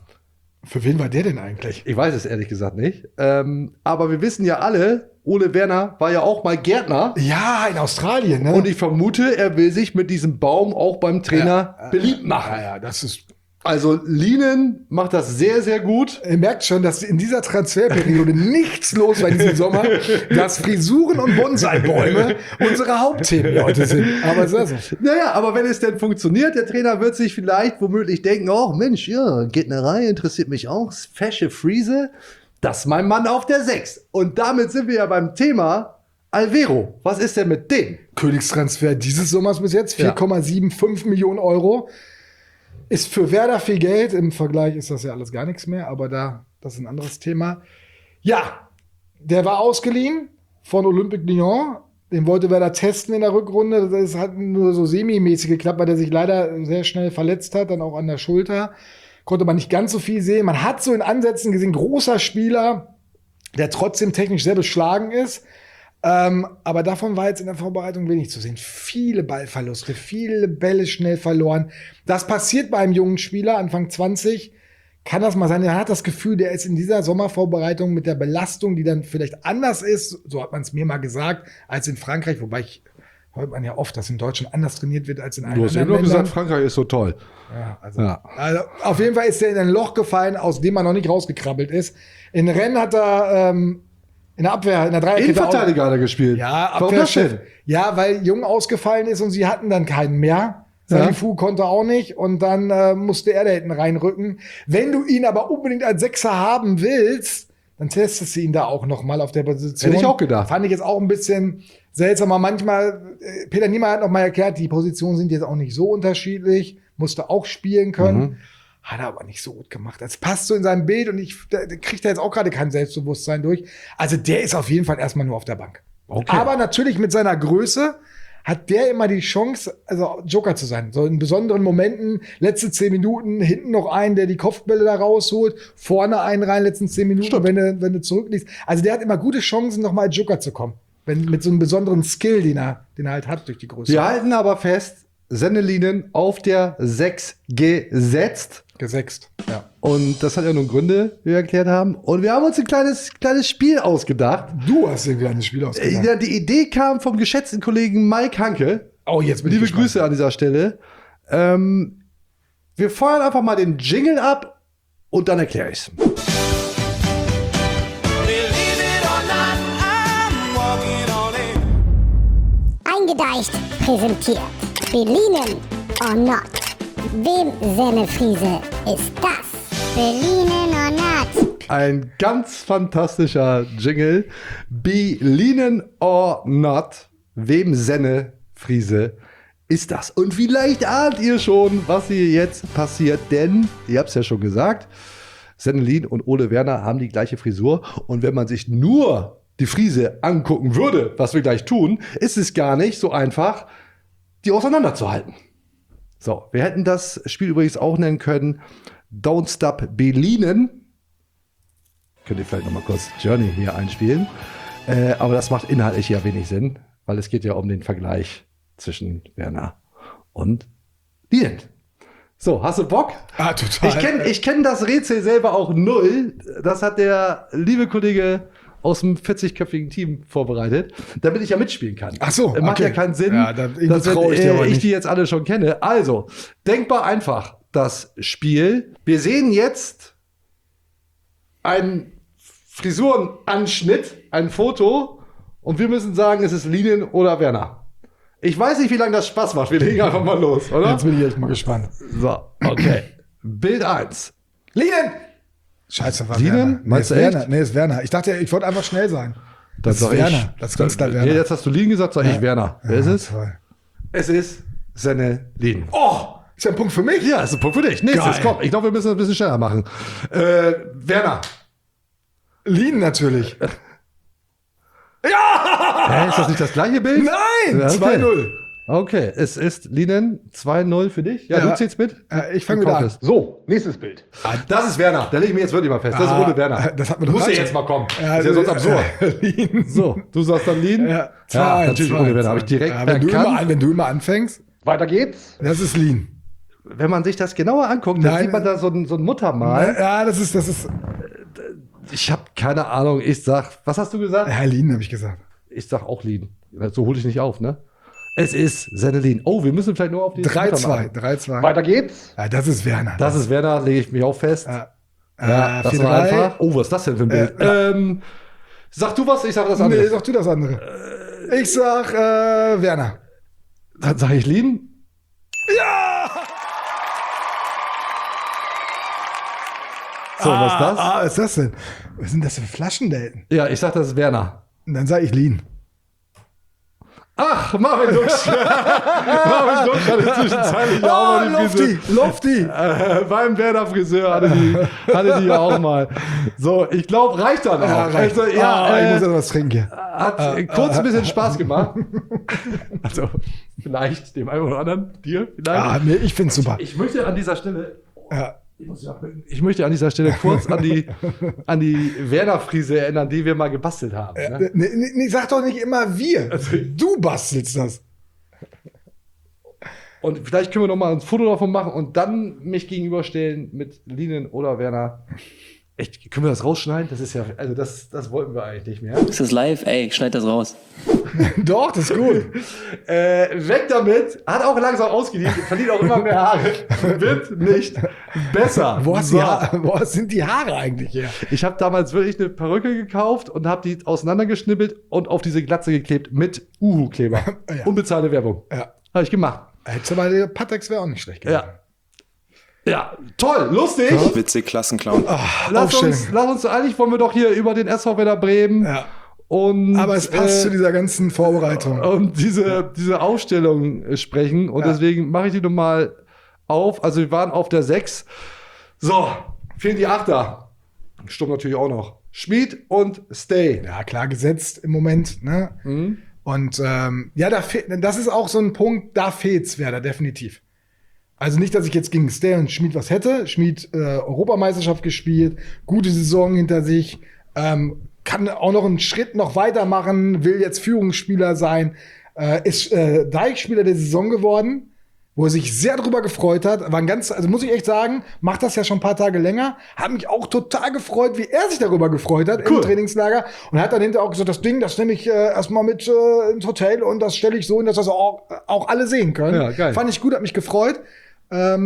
Für wen war der denn eigentlich? Ich weiß es ehrlich gesagt nicht. Aber wir wissen ja alle, Ole Werner war ja auch mal Gärtner. Ja, in Australien. Ne? Und ich vermute, er will sich mit diesem Baum auch beim Trainer beliebt machen. Ja, das ist... Also Lienen macht das sehr, sehr gut. Ihr merkt schon, dass in dieser Transferperiode nichts los war in diesem Sommer, dass Frisuren und Bonsai-Bäume unsere Hauptthemen hier heute sind. Aber so. Naja, aber wenn es denn funktioniert, der Trainer wird sich vielleicht womöglich denken, oh Mensch, ja, Gärtnerei interessiert mich auch, fesche Friese, das ist mein Mann auf der 6. Und damit sind wir ja beim Thema Alvero. Was ist denn mit dem? Königstransfer dieses Sommers bis jetzt, 4,75 Millionen Euro. Ist für Werder viel Geld. Im Vergleich ist das ja alles gar nichts mehr, aber das ist ein anderes Thema. Ja, der war ausgeliehen von Olympique Lyon. Den wollte Werder testen in der Rückrunde. Das hat nur so semi-mäßig geklappt, weil der sich leider sehr schnell verletzt hat, dann auch an der Schulter. Konnte man nicht ganz so viel sehen. Man hat so in Ansätzen gesehen, großer Spieler, der trotzdem technisch sehr beschlagen ist. Aber davon war jetzt in der Vorbereitung wenig zu sehen. Viele Ballverluste, viele Bälle schnell verloren. Das passiert bei einem jungen Spieler, Anfang 20. kann das mal sein, er hat das Gefühl, der ist in dieser Sommervorbereitung mit der Belastung, die dann vielleicht anders ist, so hat man es mir mal gesagt, als in Frankreich, wobei hört man ja oft, dass in Deutschland anders trainiert wird als in allen Du hast ja anderen nur Ländern. gesagt, Frankreich ist so toll. Ja, also auf jeden Fall ist er in ein Loch gefallen, aus dem er noch nicht rausgekrabbelt ist. In Rennes hat er in der Abwehr, in der Dreierkette Innenverteidiger hat er gespielt. Ja, Warum das Abwehrchef. denn? Ja, weil Jung ausgefallen ist und sie hatten dann keinen mehr. Salifu konnte auch nicht und dann musste er da hinten reinrücken. Wenn du ihn aber unbedingt als Sechser haben willst, dann testest du ihn da auch noch mal auf der Position. Hätte ich auch gedacht. Fand ich jetzt auch ein bisschen seltsamer. Manchmal, Peter Niemeyer hat noch mal erklärt, die Positionen sind jetzt auch nicht so unterschiedlich. Musste auch spielen können. Hat er aber nicht so gut gemacht. Das passt so in seinem Bild und der kriegt da jetzt auch gerade kein Selbstbewusstsein durch. Also der ist auf jeden Fall erstmal nur auf der Bank. Okay. Aber natürlich mit seiner Größe hat der immer die Chance, also Joker zu sein. So in besonderen Momenten, letzte 10 Minuten, hinten noch einen, der die Kopfbälle da rausholt, vorne einen rein, letzten 10 Minuten, wenn du zurückliegst. Also der hat immer gute Chancen, noch mal als Joker zu kommen. Mit so einem besonderen Skill, den er halt hat durch die Größe. Wir halten aber fest, Sennelinen auf der 6 gesetzt. Gesetzt, ja. Und das hat ja nun Gründe, wie wir erklärt haben. Und wir haben uns ein kleines Spiel ausgedacht. Du hast dir ein kleines Spiel ausgedacht. Ja, die Idee kam vom geschätzten Kollegen Mike Hanke. Oh, jetzt bin ich Liebe gespannt. Grüße an dieser Stelle. Wir feuern einfach mal den Jingle ab und dann erkläre ich's. Eingedeicht präsentiert. Berlinen or not? Wem Sennefriese ist das? Berlinen or not? Ein ganz fantastischer Jingle. Berlinen or not? Wem Sennefriese ist das? Und vielleicht ahnt ihr schon, was hier jetzt passiert, denn, ihr habt es ja schon gesagt, Sennelin und Ole Werner haben die gleiche Frisur. Und wenn man sich nur die Frise angucken würde, was wir gleich tun, ist es gar nicht so einfach, die auseinanderzuhalten. So, wir hätten das Spiel übrigens auch nennen können Don't Stop Berlinen. Könnt ihr vielleicht noch mal kurz Journey hier einspielen. Aber das macht inhaltlich ja wenig Sinn, weil es geht ja um den Vergleich zwischen Werner und Lien. So, hast du Bock? Ah, total. Ich kenn das Rätsel selber auch null. Das hat der liebe Kollege aus dem 40-köpfigen Team vorbereitet, damit ich ja mitspielen kann. Ach so, Macht ja keinen Sinn, Ja, dass traue ich dir aber ich nicht. die jetzt alle schon kenne. Also, denkbar einfach das Spiel. Wir sehen jetzt einen Frisurenanschnitt, ein Foto und wir müssen sagen, es ist Lien oder Werner. Ich weiß nicht, wie lange das Spaß macht. Wir legen einfach mal los, oder? Jetzt bin ich echt mal gespannt. So, okay. Bild 1. Lien! Scheiße, war Lien? Werner. Meinst du ist echt? Werner. Nee, ist Werner. Ich dachte, ich wollte einfach schnell sein. Das ist sag Werner. Das ist ganz klar Werner. Ja, jetzt hast du Lien gesagt, sag ich Werner. Wer ist es? Toll. Es ist Sennelin. Oh, ist ja ein Punkt für mich. Ja, ist ein Punkt für dich. Nächstes, Geil. komm. Ich glaube, wir müssen das ein bisschen schneller machen. Werner. Lien natürlich. Hä, ist das nicht das gleiche Bild? Nein! Ja, okay. 2-0. Okay, es ist Linen 2-0 für dich. Ja, Ja. du zählst mit? Ich fange wieder an. So, nächstes Bild. Das ist Werner. Da lege ich mir jetzt wirklich mal fest. Das ist Ole Werner. das hat mir doch Muss ja gerade- jetzt mal kommen. Ja, ist ja sonst absurd. Lien. So, du sagst dann Lien? Ja, natürlich Ole Werner. Habe ich direkt wenn erkannt. du immer anfängst, Weiter geht's. das ist Lien. Wenn man sich das genauer anguckt, dann Nein. sieht man da so ein Muttermal. Ja, das ist. Ich habe keine Ahnung. Ich sag, was hast du gesagt? Ja, Lien habe ich gesagt. Ich sag auch Lien. So hole ich nicht auf, ne? Es ist Sennelin. Oh, wir müssen vielleicht nur auf die 3-2. 3-2. Weiter geht's. Ja, das ist Werner. Das ist Werner, lege ich mich auch fest. Ja. Ja, das 4-3. war einfach. Oh, was ist das denn für ein Bild? Sag du was, ich sag das andere. Nee, sag du das andere. Ich sag Werner. Dann sag ich Lien. Ja! So, was ist das? Was ist das denn? Was sind das für Flaschen da hinten? Ja, ich sag, das ist Werner. Und dann sag ich Lien. Ach, Marvin Duksch. Marvin Duksch hatte zwischenzeitlich auch mal die Friseur. Lofty. Beim Werner Friseur hatte die ja auch mal. So, ich glaube, reicht dann auch. Ja, reicht. Also, ja, Ich muss jetzt was trinken hier. hat kurz ein bisschen Spaß gemacht. Also, vielleicht dem einen oder anderen, dir vielleicht. Ah, nee, ich find's super. Ich möchte an dieser Stelle Ja. Ich möchte an dieser Stelle kurz an die Werner-Frise erinnern, die wir mal gebastelt haben. Ne? Nee, sag doch nicht immer wir. Du bastelst das. Und vielleicht können wir noch mal ein Foto davon machen und dann mich gegenüberstellen mit Linen oder Werner. Echt, können wir das rausschneiden? Das ist ja, also das wollten wir eigentlich nicht mehr. Ist das live? Ey, schneid das raus. Doch, das ist gut. Weg damit. Hat auch langsam ausgedient. Verliert auch immer mehr Haare. Wird nicht besser. Wo sind die Haare eigentlich her? Ich habe damals wirklich eine Perücke gekauft und habe die auseinandergeschnippelt und auf diese Glatze geklebt mit Uhu-Kleber. Ja. Unbezahlte Werbung. Ja. Habe ich gemacht. Hättest aber der Patex wäre auch nicht schlecht gewesen. Ja, toll, lustig. Witzig, Klassenclown. Lass uns, eigentlich wollen wir doch hier über den SV Werder Bremen. Ja. Und, Aber es passt zu dieser ganzen Vorbereitung. Und diese Aufstellung sprechen. Und deswegen mache ich die nochmal auf. Also wir waren auf der 6. So, fehlen die 8er. Stimmt natürlich auch noch. Schmid und Stay. Ja, klar gesetzt im Moment. Ne? Mhm. Und das ist auch so ein Punkt, da fehlt's Werder definitiv. Also nicht, dass ich jetzt gegen Stay und Schmid was hätte. Schmid Europameisterschaft gespielt, gute Saison hinter sich, kann auch noch einen Schritt noch weitermachen, will jetzt Führungsspieler sein, ist Deichspieler der Saison geworden, wo er sich sehr drüber gefreut hat. War also muss ich echt sagen, macht das ja schon ein paar Tage länger, hat mich auch total gefreut, wie er sich darüber gefreut hat im Trainingslager und hat dann hinterher auch gesagt, das Ding, das nehme ich erstmal mit ins Hotel und das stelle ich so hin, dass das auch alle sehen können. Ja, geil. Fand ich gut, hat mich gefreut. Der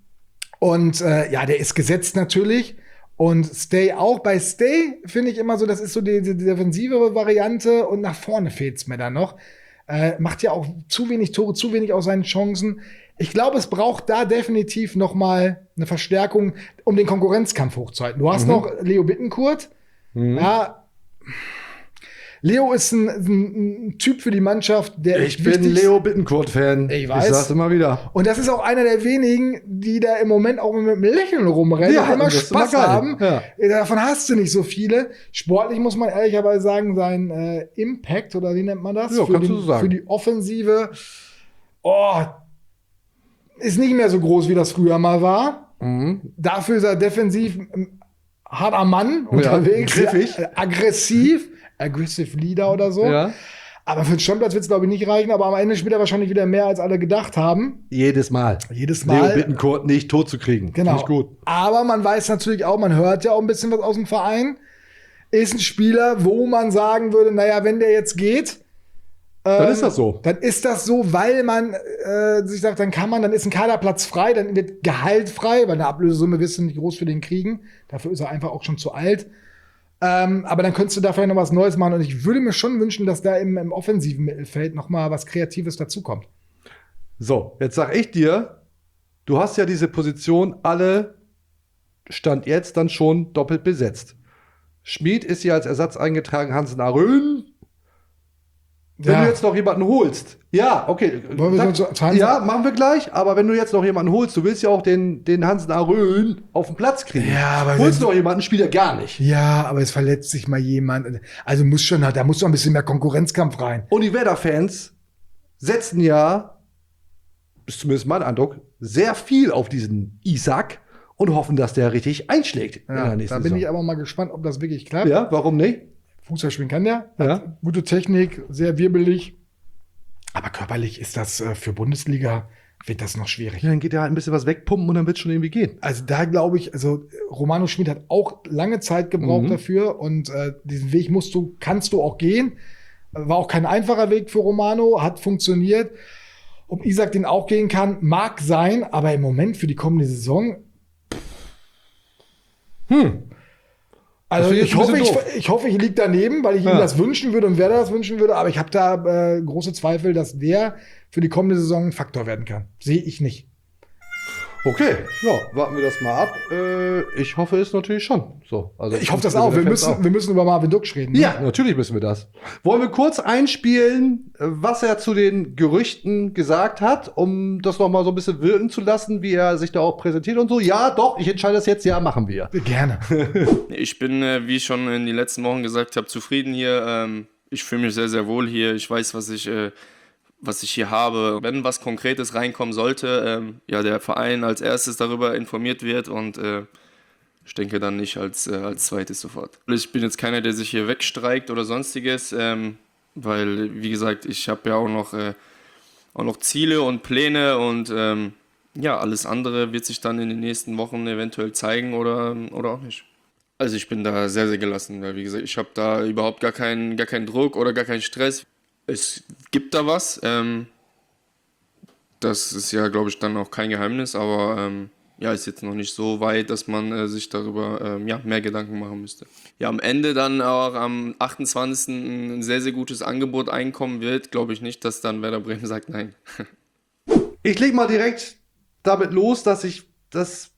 ist gesetzt natürlich. Und Stay auch. Bei Stay finde ich immer so, das ist so die defensivere Variante und nach vorne fehlt's mir dann noch. Macht ja auch zu wenig Tore, zu wenig aus seinen Chancen. Ich glaube, es braucht da definitiv noch mal eine Verstärkung, um den Konkurrenzkampf hochzuhalten. Du hast noch Leo Bittencourt. Ja, Leo ist ein Typ für die Mannschaft, der Ich bin Leo Bittencourt-Fan. Ich weiß. Ich sag's immer wieder. Und das ist auch einer der wenigen, die da im Moment auch mit einem Lächeln rumrennen und immer das ist Spaß immer geil. haben. Ja. Davon hast du nicht so viele. Sportlich muss man ehrlicherweise sagen, sein Impact, oder wie nennt man das? Ja, kannst du so sagen. Für die Offensive, ist nicht mehr so groß, wie das früher mal war. Dafür ist er defensiv hart am Mann unterwegs. griffig. Aggressive Leader oder so. Ja. Aber für den Stammplatz wird es, glaube ich, nicht reichen. Aber am Ende spielt er wahrscheinlich wieder mehr, als alle gedacht haben. Jedes Mal. Leo Bittencourt nicht tot zu kriegen. Genau. Nicht gut. Aber man weiß natürlich auch, man hört ja auch ein bisschen was aus dem Verein. Ist ein Spieler, wo man sagen würde, naja, wenn der jetzt geht, Dann ist das so. Dann ist das so, weil man sich sagt, dann ist ein Kaderplatz frei, dann wird Gehalt frei, weil eine Ablösesumme wirst du nicht groß für den kriegen. Dafür ist er einfach auch schon zu alt. Aber dann könntest du dafür noch was Neues machen. Und ich würde mir schon wünschen, dass da im offensiven Mittelfeld noch mal was Kreatives dazukommt. So, jetzt sag ich dir, du hast ja diese Position alle Stand jetzt dann schon doppelt besetzt. Schmid ist hier als Ersatz eingetragen, Hansen Arön. Wenn du jetzt noch jemanden holst, ja, okay. Ja, machen wir gleich, aber wenn du jetzt noch jemanden holst, du willst ja auch den Hansen Arön auf den Platz kriegen. Ja, aber holst du noch jemanden, spielt er gar nicht. Ja, aber es verletzt sich mal jemand. Also da muss doch ein bisschen mehr Konkurrenzkampf rein. Und die Werder-Fans setzen ja, ist zumindest mein Eindruck, sehr viel auf diesen Isak und hoffen, dass der richtig einschlägt in der nächsten Da bin Saison. ich aber mal gespannt, ob das wirklich klappt. Ja, warum nicht? Fußball spielen kann der. Ja. Hat gute Technik, sehr wirbelig. Aber körperlich ist das für Bundesliga, wird das noch schwierig. Ja, dann geht er halt ein bisschen was wegpumpen und dann wird es schon irgendwie gehen. Also da glaube ich, Romano Schmid hat auch lange Zeit gebraucht dafür und diesen Weg kannst du auch gehen. War auch kein einfacher Weg für Romano, hat funktioniert. Ob Isak den auch gehen kann, mag sein, aber im Moment für die kommende Saison. Also ich hoffe, ich liege daneben, weil ich ihm das wünschen würde und wer das wünschen würde, aber ich habe da große Zweifel, dass der für die kommende Saison ein Faktor werden kann. Sehe ich nicht. Okay, ja, warten wir das mal ab. Ich hoffe es natürlich schon. So, also ich hoffe das auch. Wir müssen über Marvin Duksch reden. Ne? Ja, natürlich müssen wir das. Wollen wir kurz einspielen, was er zu den Gerüchten gesagt hat, um das noch mal so ein bisschen wirken zu lassen, wie er sich da auch präsentiert und so? Ja, doch, ich entscheide das jetzt. Ja, machen wir. Gerne. Ich bin, wie ich schon in den letzten Wochen gesagt habe, zufrieden hier. Ich fühle mich sehr, sehr wohl hier. Ich weiß, was ich hier habe. Wenn was Konkretes reinkommen sollte, der Verein als erstes darüber informiert wird und ich denke dann nicht als zweites sofort. Ich bin jetzt keiner, der sich hier wegstreikt oder sonstiges, weil, wie gesagt, ich habe ja auch noch auch noch Ziele und Pläne und ja, alles andere wird sich dann in den nächsten Wochen eventuell zeigen oder auch nicht. Also ich bin da sehr, sehr gelassen, weil wie gesagt, ich habe da überhaupt gar keinen Druck oder gar keinen Stress. Es gibt da was, das ist ja, glaube ich, dann auch kein Geheimnis, aber ja, ist jetzt noch nicht so weit, dass man sich darüber mehr Gedanken machen müsste. Ja, am Ende dann auch am 28. ein sehr, sehr gutes Angebot einkommen wird, glaube ich nicht, dass dann Werder Bremen sagt nein. Ich leg mal direkt damit los, dass ich das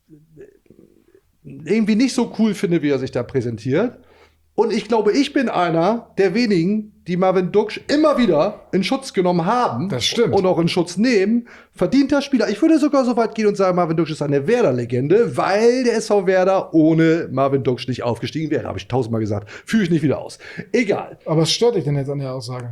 irgendwie nicht so cool finde, wie er sich da präsentiert. Und ich glaube, ich bin einer der wenigen, die Marvin Duksch immer wieder in Schutz genommen haben. Das stimmt. Und auch in Schutz nehmen. Verdienter Spieler. Ich würde sogar so weit gehen und sagen, Marvin Duksch ist eine Werder-Legende, weil der SV Werder ohne Marvin Duksch nicht aufgestiegen wäre. Habe ich 1000-mal gesagt. Führe ich nicht wieder aus. Egal. Aber was stört dich denn jetzt an der Aussage?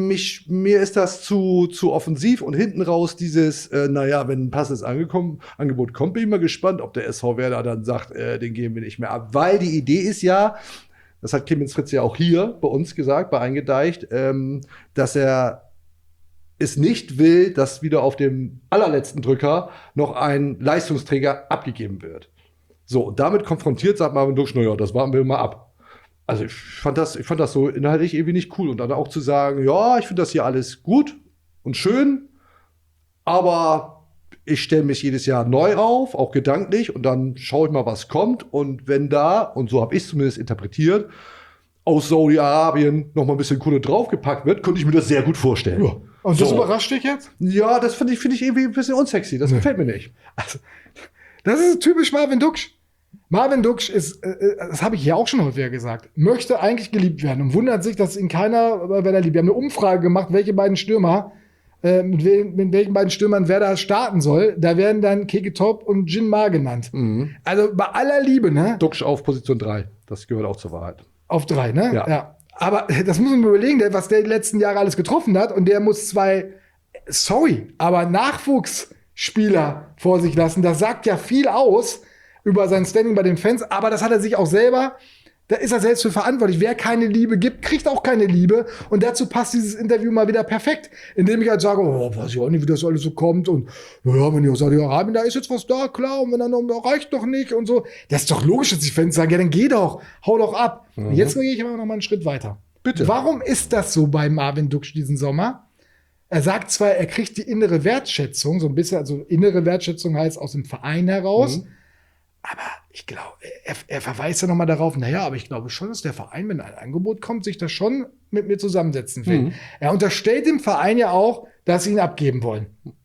Mir ist das zu offensiv und hinten raus dieses, wenn ein passendes Angebot kommt, bin ich mal gespannt, ob der SV Werder dann sagt, den geben wir nicht mehr ab. Weil die Idee ist ja, das hat Clemens Fritz ja auch hier bei uns gesagt, bei Eingedeicht, dass er es nicht will, dass wieder auf dem allerletzten Drücker noch ein Leistungsträger abgegeben wird. So, und damit konfrontiert sagt Marvin Duksch, naja, das warten wir mal ab. Also ich fand das so inhaltlich irgendwie nicht cool. Und dann auch zu sagen, ja, ich finde das hier alles gut und schön, aber ich stelle mich jedes Jahr neu auf, auch gedanklich, und dann schaue ich mal, was kommt. Und wenn da, und so habe ich es zumindest interpretiert, aus Saudi-Arabien noch mal ein bisschen Kohle draufgepackt wird, könnte ich mir das sehr gut vorstellen. Ja. Und das überrascht dich jetzt? Ja, das finde ich irgendwie ein bisschen unsexy. Das gefällt mir nicht. Also, das ist typisch Marvin Duksch. Marvin Duksch ist, das habe ich ja auch schon häufiger gesagt, möchte eigentlich geliebt werden und wundert sich, dass ihn keiner bei Werder liebt. Wir haben eine Umfrage gemacht, welche beiden Stürmer mit welchen beiden Stürmern Werder starten soll. Da werden dann Keke Top und Jin Ma genannt. Mhm. Also bei aller Liebe, ne? Duksch auf Position 3. Das gehört auch zur Wahrheit. Auf 3, ne? Ja. Aber das muss man überlegen, was der die letzten Jahre alles getroffen hat. Und der muss 2, aber Nachwuchsspieler vor sich lassen. Das sagt ja viel aus über sein Standing bei den Fans. Aber das hat er sich auch selber, da ist er selbst für verantwortlich. Wer keine Liebe gibt, kriegt auch keine Liebe. Und dazu passt dieses Interview mal wieder perfekt. Indem ich halt sage, weiß ich auch nicht, wie das alles so kommt. Und ja, wenn ihr aus Saudi-Arabien, da ist jetzt was da, klar. Und wenn dann noch, reicht doch nicht und so. Das ist doch logisch, dass die Fans sagen, ja, dann geh doch, hau doch ab. Mhm. Jetzt gehe ich aber noch mal einen Schritt weiter. Bitte. Warum ist das so bei Marvin Duksch diesen Sommer? Er sagt zwar, er kriegt die innere Wertschätzung, so ein bisschen, also innere Wertschätzung heißt aus dem Verein heraus. Aber ich glaube, er verweist ja nochmal darauf, aber ich glaube schon, dass der Verein, wenn ein Angebot kommt, sich das schon mit mir zusammensetzen will. Mhm. Er unterstellt dem Verein ja auch, dass sie ihn abgeben wollen.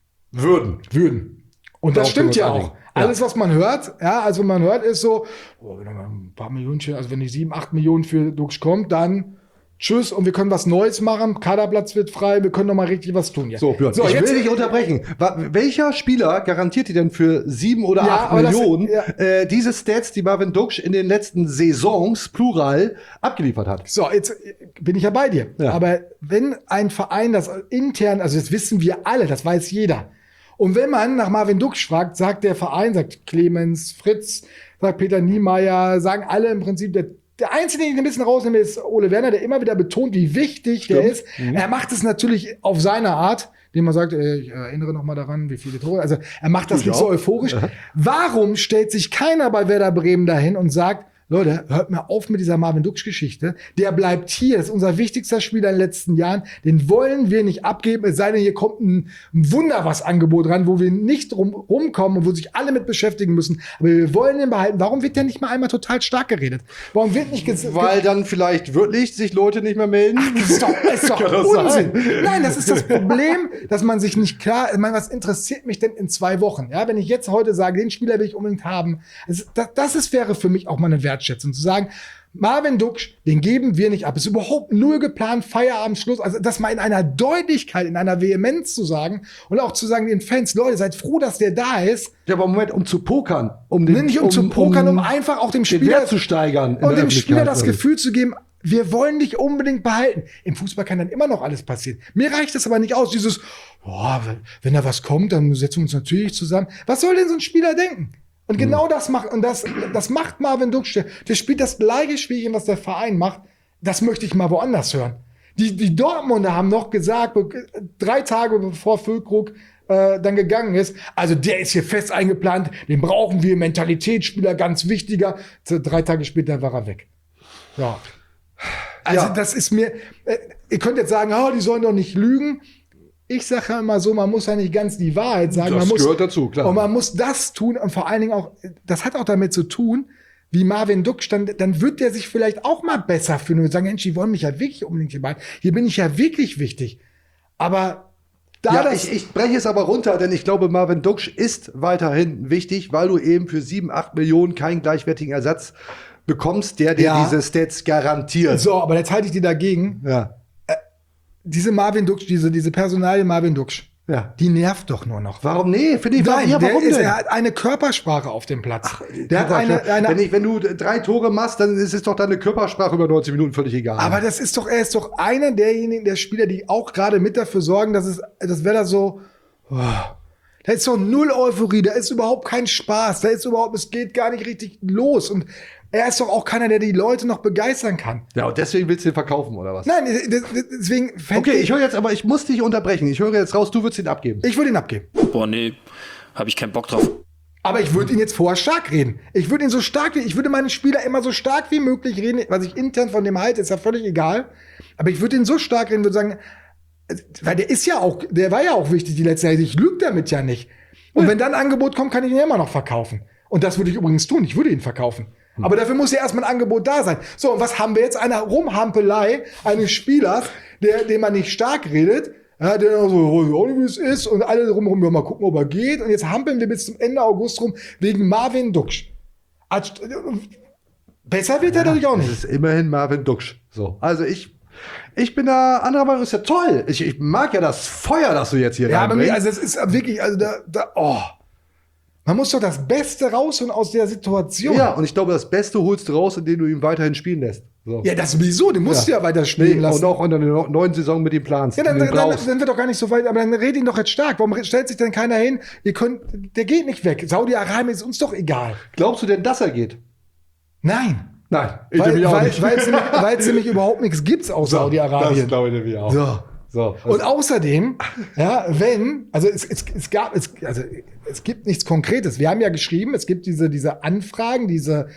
Würden. Und das stimmt ja auch. Alles, was man hört, also man hört, ist so, wenn ein paar Millionen, also wenn die 7-8 Millionen für Duksch kommt, dann tschüss und wir können was Neues machen, Kaderplatz wird frei, wir können noch mal richtig was tun. Ja. So, Björn, ich will dich unterbrechen. Welcher Spieler garantiert dir denn für 7 oder 8 Millionen diese Stats, die Marvin Duksch in den letzten Saisons, plural, abgeliefert hat? So, jetzt bin ich ja bei dir. Ja. Aber wenn ein Verein das intern, also das wissen wir alle, das weiß jeder. Und wenn man nach Marvin Duksch fragt, sagt der Verein, sagt Clemens, Fritz, sagt Peter Niemeyer, sagen alle im Prinzip, der Einzige, den ich ein bisschen rausnehme, ist Ole Werner, der immer wieder betont, wie wichtig der ist. Mhm. Er macht es natürlich auf seine Art, indem man sagt, ich erinnere noch mal daran, wie viele Tore. Also er macht das nicht so euphorisch. Ja. Warum stellt sich keiner bei Werder Bremen dahin und sagt, Leute, hört mal auf mit dieser Marvin Duksch-Geschichte. Der bleibt hier, das ist unser wichtigster Spieler in den letzten Jahren. Den wollen wir nicht abgeben, es sei denn, hier kommt ein Wunderwas-Angebot ran, wo wir nicht rumkommen und wo sich alle mit beschäftigen müssen. Aber wir wollen den behalten. Warum wird der nicht mal einmal total stark geredet? Warum wird nicht Weil dann vielleicht wirklich sich Leute nicht mehr melden? Ach, das ist doch Unsinn. Nein, das ist das Problem, dass man sich nicht klar, ich meine, was interessiert mich denn in 2 Wochen? Ja, wenn ich jetzt heute sage, den Spieler will ich unbedingt haben, wäre für mich auch mal eine Wertschätzung zu sagen, Marvin Duksch, den geben wir nicht ab. Ist überhaupt null geplant, Feierabend, Schluss. Also das mal in einer Deutlichkeit, in einer Vehemenz zu sagen und auch zu sagen den Fans, Leute, seid froh, dass der da ist. Ja, aber Moment, um zu pokern. Um einfach auch dem Spieler Wert zu steigern. Und dem Spieler das Gefühl zu geben, wir wollen dich unbedingt behalten. Im Fußball kann dann immer noch alles passieren. Mir reicht das aber nicht aus. Dieses, wenn da was kommt, dann setzen wir uns natürlich zusammen. Was soll denn so ein Spieler denken? Und genau das macht, das macht Marvin Duksch. Der spielt das gleiche Spielchen, was der Verein macht. Das möchte ich mal woanders hören. Die Dortmunder haben noch gesagt, 3 Tage bevor Füllkrug dann gegangen ist, also der ist hier fest eingeplant, den brauchen wir, Mentalitätsspieler, ganz wichtiger. 3 Tage später war er weg. Ja. Also das ist mir, ihr könnt jetzt sagen, die sollen doch nicht lügen. Ich sage ja immer so, man muss ja nicht ganz die Wahrheit sagen. Das gehört dazu, klar. Und man muss das tun und vor allen Dingen auch, das hat auch damit zu tun, wie Marvin Duksch, dann wird der sich vielleicht auch mal besser fühlen und sagen, Mensch, die wollen mich ja wirklich unbedingt hier behalten. Hier bin ich ja wirklich wichtig. Aber ich breche es aber runter, denn ich glaube, Marvin Duksch ist weiterhin wichtig, weil du eben für 7-8 Millionen keinen gleichwertigen Ersatz bekommst, der dir diese Stats garantiert. So, aber jetzt halte ich dir dagegen. Ja. Diese Marvin Duksch, diese Personalie Marvin Duksch, die nervt doch nur noch. Warum? Nee, finde ich. Nein, warum denn? er hat eine Körpersprache auf dem Platz. Der hat wenn du 3 Tore machst, dann ist es doch deine Körpersprache über 90 Minuten völlig egal. Aber er ist doch einer der Spieler, die auch gerade mit dafür sorgen, das wäre da so, da ist doch null Euphorie, da ist überhaupt kein Spaß, es geht gar nicht richtig los und er ist doch auch keiner, der die Leute noch begeistern kann. Ja, und deswegen willst du ihn verkaufen, oder was? Nein, deswegen... Okay, ich höre jetzt, aber ich muss dich unterbrechen. Ich höre jetzt raus, du würdest ihn abgeben. Ich würde ihn abgeben. Boah, nee, habe ich keinen Bock drauf. Aber ich würde ihn jetzt vorher stark reden. Ich würde meinen Spieler immer so stark wie möglich reden. Was ich intern von dem halte, ist ja völlig egal. Aber ich würde ihn so stark reden, würde sagen, weil der war ja auch wichtig die letzten Jahre. Ich lüge damit ja nicht. Und wenn dann ein Angebot kommt, kann ich ihn ja immer noch verkaufen. Und das würde ich übrigens tun. Ich würde ihn verkaufen. Aber dafür muss ja erstmal ein Angebot da sein. So, und was haben wir jetzt? Eine Rumhampelei eines Spielers, den man nicht stark redet, der dann so, wie es ist, und alle drumherum, mal gucken, ob er geht. Und jetzt hampeln wir bis zum Ende August rum wegen Marvin Duksch. Besser wird er dadurch auch nicht. Das ist immerhin Marvin Duksch. So. Also ich bin da anderer Meinung, ist ja toll. Ich mag ja das Feuer, das du jetzt hier reinbringst. Aber es ist wirklich, man muss doch das Beste rausholen aus der Situation. Ja, und ich glaube, das Beste holst du raus, indem du ihn weiterhin spielen lässt. So. Ja, das sowieso, den musst du ja weiter spielen lassen. Und auch in der neuen Saison mit ihm planst. Ja, dann wird doch gar nicht so weit, aber dann red ihn doch jetzt stark. Warum stellt sich denn keiner hin? Der geht nicht weg. Saudi-Arabien ist uns doch egal. Glaubst du denn, dass er geht? Nein. Nein, weil es nämlich überhaupt nichts gibt aus Saudi-Arabien. Das glaube ich nämlich auch. So. Und außerdem, es gibt nichts Konkretes. Wir haben ja geschrieben, es gibt diese Anfragen, dieses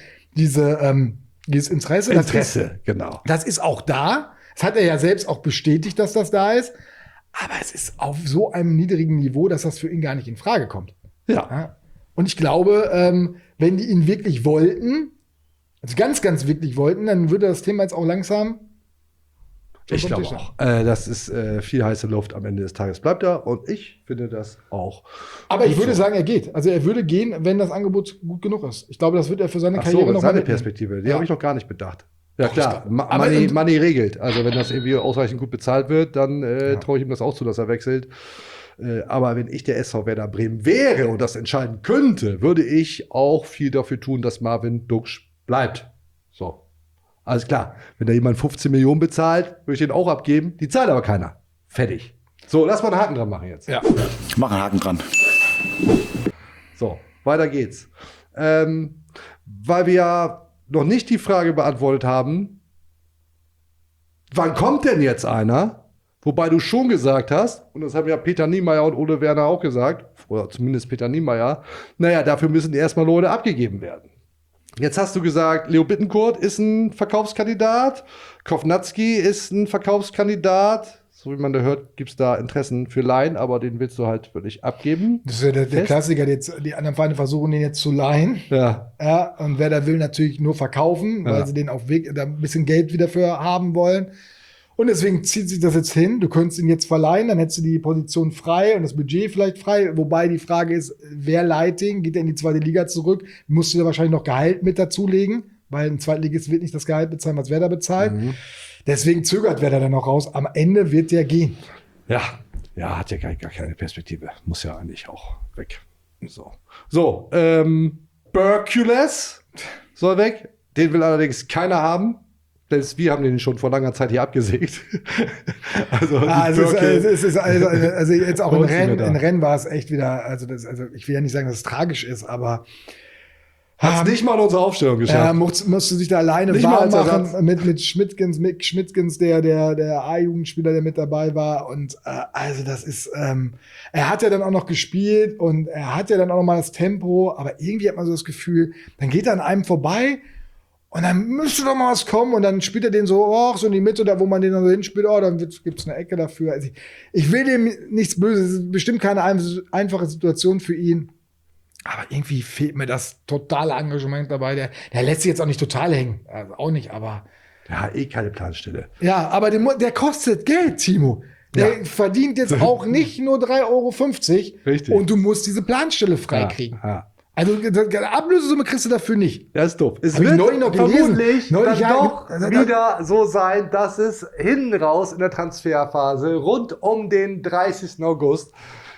Interesse. Genau. Das ist auch da. Das hat er ja selbst auch bestätigt, dass das da ist. Aber es ist auf so einem niedrigen Niveau, dass das für ihn gar nicht in Frage kommt. Ja. Und ich glaube, wenn die ihn wirklich wollten, also ganz, ganz wirklich wollten, dann würde das Thema jetzt auch langsam. Ich glaube auch. Das ist viel heiße Luft am Ende des Tages. Bleibt da und ich finde das auch. Aber ich würde sagen, er geht. Also er würde gehen, wenn das Angebot gut genug ist. Ich glaube, das wird er für seine Karriere noch seine Perspektive. Die habe ich noch gar nicht bedacht. Ja, klar. Money regelt. Also wenn das irgendwie ausreichend gut bezahlt wird, dann traue ich ihm das auch zu, dass er wechselt. Aber wenn ich der SV Werder Bremen wäre und das entscheiden könnte, würde ich auch viel dafür tun, dass Marvin Duksch bleibt. So. Alles klar. Wenn da jemand 15 Millionen bezahlt, würde ich den auch abgeben. Die zahlt aber keiner. Fertig. So, lass mal einen Haken dran machen jetzt. Ja. Ich mache einen Haken dran. So, weiter geht's. Weil wir ja noch nicht die Frage beantwortet haben, wann kommt denn jetzt einer? Wobei du schon gesagt hast, und das haben ja Peter Niemeyer und Ole Werner auch gesagt, oder zumindest Peter Niemeyer, naja, dafür müssen erstmal Leute abgegeben werden. Jetzt hast du gesagt, Leo Bittencourt ist ein Verkaufskandidat, Kovnatski ist ein Verkaufskandidat. So wie man da hört, gibt es da Interessen für Leihen, aber den willst du halt wirklich abgeben. Das ist ja der Klassiker, die anderen Vereine versuchen, den jetzt zu leihen. Ja. Und Werder will natürlich nur verkaufen, weil sie den auf Weg, da ein bisschen Geld wieder für haben wollen. Und deswegen zieht sich das jetzt hin. Du könntest ihn jetzt verleihen, dann hättest du die Position frei und das Budget vielleicht frei. Wobei die Frage ist, wer leiht den? Geht er in die zweite Liga zurück? Musst du da wahrscheinlich noch Gehalt mit dazulegen, weil ein Zweitligist wird nicht das Gehalt bezahlen, was Werder bezahlt. Mhm. Deswegen zögert Werder dann noch raus. Am Ende wird der gehen. Ja, hat ja gar keine Perspektive. Muss ja eigentlich auch weg. So, Berkules soll weg. Den will allerdings keiner haben. Selbst wir haben den schon vor langer Zeit hier abgesägt. Also jetzt auch in Rennes war es echt wieder, also ich will ja nicht sagen, dass es tragisch ist, aber Hat's nicht mal in unsere Aufstellung geschafft. Ja, musste sich da alleine Nicht warm mal als machen mit Schmidtgens, der A-Jugendspieler, der mit dabei war. Und also das ist, er hat ja dann auch noch gespielt und er hat ja dann auch noch mal das Tempo, aber irgendwie hat man so das Gefühl, dann geht er an einem vorbei und dann müsste doch mal was kommen und dann spielt er den so in die Mitte, da wo man den dann so hinspielt, dann gibt's eine Ecke dafür. Also ich will dem nichts Böses, es ist bestimmt keine einfache Situation für ihn. Aber irgendwie fehlt mir das totale Engagement dabei. Der lässt sich jetzt auch nicht total hängen. Also auch nicht, aber. Ja, keine Planstelle. Ja, aber der kostet Geld, Timo. Der verdient jetzt auch nicht nur 3,50 €. Richtig. Und du musst diese Planstelle freikriegen. Ja. Also, Ablösesumme kriegst du dafür nicht. Das ist doof. Es Hab ich wird neulich noch gelesen. vermutlich Neulich, dann ja, doch wieder so sein, dass es hinten raus in der Transferphase rund um den 30. August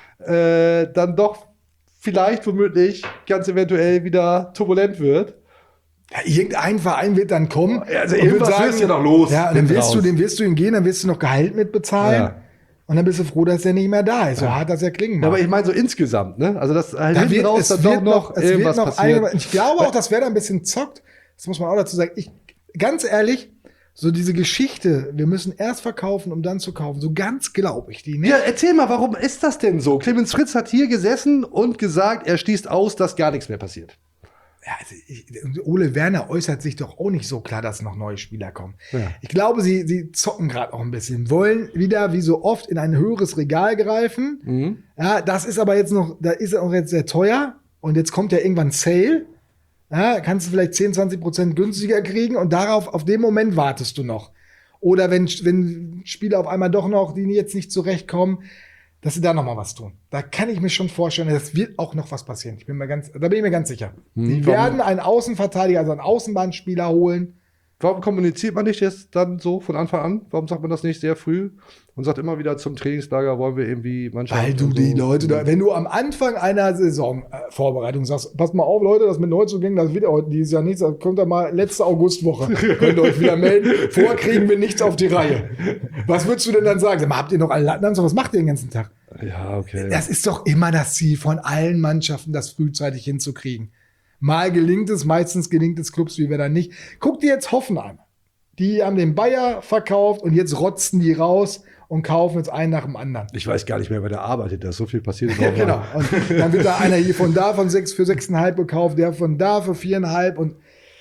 dann doch vielleicht womöglich ganz eventuell wieder turbulent wird. Ja, irgendein Verein wird dann kommen. Also und irgendwas wird sagen, ist ja noch los. Ja, dann hinten wirst raus. du ihm gehen, dann wirst du noch Gehalt mitbezahlen. Ja. Und dann bist du froh, dass der nicht mehr da ist. So hart das ja klingen Ja, mag. aber ich meine so insgesamt, ne? Also das halt Da hinten wird, raus es dann wird doch noch es wird irgendwas noch passiert. ich glaube auch, dass wer da ein bisschen zockt, das muss man auch dazu sagen. Ganz ehrlich, so diese Geschichte, wir müssen erst verkaufen, um dann zu kaufen, so ganz glaube ich die nicht. Ja, erzähl mal, warum ist das denn so? Clemens Fritz hat hier gesessen und gesagt, er schließt aus, dass gar nichts mehr passiert. Ja, also Ole Werner äußert sich doch auch nicht so klar, dass noch neue Spieler kommen. Ja. Ich glaube, sie zocken gerade auch ein bisschen, wollen wieder wie so oft in ein höheres Regal greifen. Mhm. Ja, das ist aber jetzt noch, da ist er auch jetzt sehr teuer und jetzt kommt ja irgendwann Sale. Ja, kannst du vielleicht 10-20% günstiger kriegen und auf den Moment wartest du noch. Oder wenn Spieler auf einmal doch noch, die jetzt nicht zurechtkommen, dass sie da noch mal was tun. Da kann ich mir schon vorstellen, das wird auch noch was passieren. Da bin ich mir ganz sicher. Die werden einen Außenverteidiger, also einen Außenbahnspieler holen. Warum kommuniziert man nicht jetzt dann so von Anfang an? Warum sagt man das nicht sehr früh und sagt immer wieder zum Trainingslager, wollen wir irgendwie Mannschaft? Weil du die Leute da, wenn du am Anfang einer Saison Vorbereitung sagst, passt mal auf, Leute, das mit Neuzugängen, das wird heute dieses Jahr nichts, das kommt da mal letzte Augustwoche. Könnt ihr euch wieder melden. Vorher kriegen wir nichts auf die Reihe. Was würdest du denn dann sagen? Sag mal, habt ihr noch alle Latten? Was macht ihr den ganzen Tag? Ja, okay. Das ist doch immer das Ziel von allen Mannschaften, das frühzeitig hinzukriegen. Mal gelingt es, meistens gelingt es Clubs wie wir dann nicht. Guck dir jetzt Hoffenheim. Die haben den Bayer verkauft und jetzt rotzen die raus und kaufen jetzt einen nach dem anderen. Ich weiß gar nicht mehr, wer da arbeitet. Da ist so viel passiert. Ja, genau. Und dann wird da einer hier von da für 6,5 gekauft, der von da für 4,5 und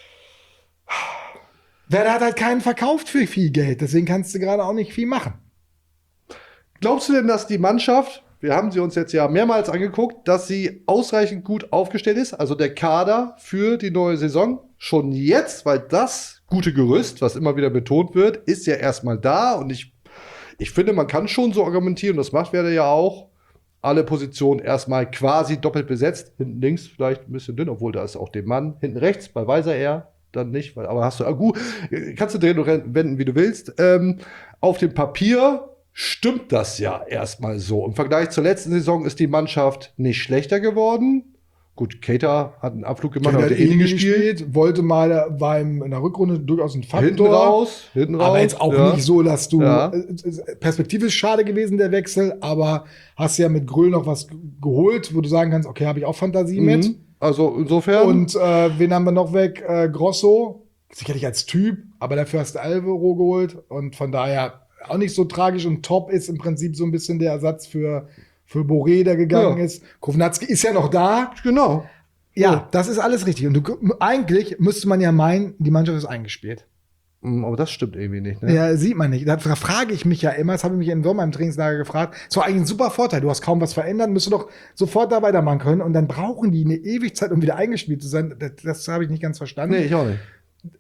wer hat halt keinen verkauft für viel Geld. Deswegen kannst du gerade auch nicht viel machen. Glaubst du denn, dass die Mannschaft, wir haben sie uns jetzt ja mehrmals angeguckt, dass sie ausreichend gut aufgestellt ist, also der Kader für die neue Saison, schon jetzt, weil das gute Gerüst, was immer wieder betont wird, ist ja erstmal da und ich finde, man kann schon so argumentieren, das macht Werder ja auch, alle Positionen erstmal quasi doppelt besetzt, hinten links vielleicht ein bisschen dünn, obwohl da ist auch der Mann, hinten rechts, bei Weiser eher, dann nicht, aber hast du, gut, kannst du drehen und wenden, wie du willst, auf dem Papier stimmt das ja erstmal so. Im Vergleich zur letzten Saison ist die Mannschaft nicht schlechter geworden. Gut, Keita hat einen Abflug gemacht, Der hat hat gespielt, war in der Rückrunde durchaus ein Faktor. Hinten raus. Aber jetzt auch ja. nicht so, dass du, Ja. perspektivisch schade gewesen, der Wechsel, aber hast ja mit Gröll noch was geholt, wo du sagen kannst, okay, habe ich auch Fantasie mit. Also insofern. Und wen haben wir noch weg? Grosso, sicherlich als Typ, aber dafür hast du Alvaro geholt und von daher auch nicht so tragisch und Top ist im Prinzip so ein bisschen der Ersatz für Boré, der gegangen ist. Kovnatski ist ja noch da. Genau. Ja, das ist alles richtig. Und eigentlich müsste man ja meinen, die Mannschaft ist eingespielt. Aber das stimmt irgendwie nicht. Ne? Ja, sieht man nicht. Da frage ich mich ja immer, das habe ich mich im Sommer im Trainingslager gefragt, so eigentlich ein super Vorteil. Du hast kaum was verändert, müsstest doch sofort da weitermachen können. Und dann brauchen die eine Ewigkeit, um wieder eingespielt zu sein. Das habe ich nicht ganz verstanden. Nee, ich auch nicht.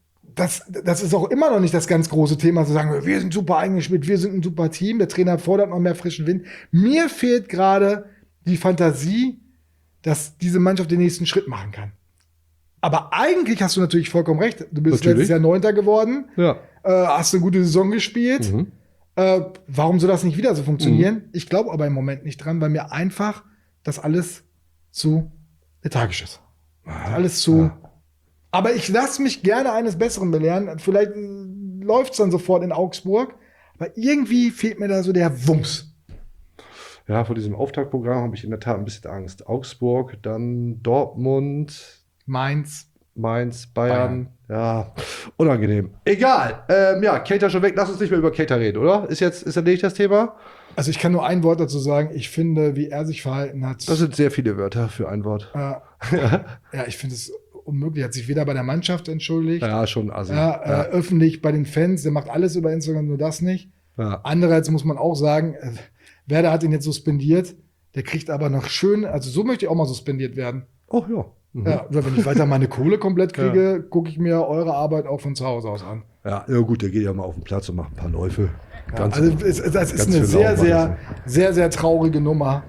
Das ist auch immer noch nicht das ganz große Thema, zu sagen, wir sind super eingespielt, wir sind ein super Team, der Trainer fordert noch mehr frischen Wind. Mir fehlt gerade die Fantasie, dass diese Mannschaft den nächsten Schritt machen kann. Aber eigentlich hast du natürlich vollkommen recht. Du bist letztes Jahr 9. geworden, hast eine gute Saison gespielt. Warum soll das nicht wieder so funktionieren? Ich glaube aber im Moment nicht dran, weil mir einfach das alles zu lethargisch ist. Alles zu... Aber ich lasse mich gerne eines Besseren belehren. Vielleicht läuft es dann sofort in Augsburg. Aber irgendwie fehlt mir da so der Wumms. Ja, vor diesem Auftaktprogramm habe ich in der Tat ein bisschen Angst. Augsburg, dann Dortmund, Mainz, Bayern. Ja, unangenehm. Egal. Kater schon weg. Lass uns nicht mehr über Kater reden, oder? Ist erledigt das Thema? Also ich kann nur ein Wort dazu sagen. Ich finde, wie er sich verhalten hat. Das sind sehr viele Wörter für ein Wort. Ich finde es unmöglich. Er hat sich weder bei der Mannschaft entschuldigt. Ja, schon. Also, öffentlich bei den Fans. Der macht alles über Instagram, nur das nicht. Ja. Andererseits muss man auch sagen, Werder hat ihn jetzt suspendiert. Der kriegt aber noch schön, also so möchte ich auch mal suspendiert werden. Oh ja. Mhm. Ja, wenn ich weiter meine Kohle komplett kriege, gucke ich mir eure Arbeit auch von zu Hause aus an. Ja, gut, der geht ja mal auf den Platz und macht ein paar Läufe. Das ist eine sehr, sehr, sehr traurige Nummer.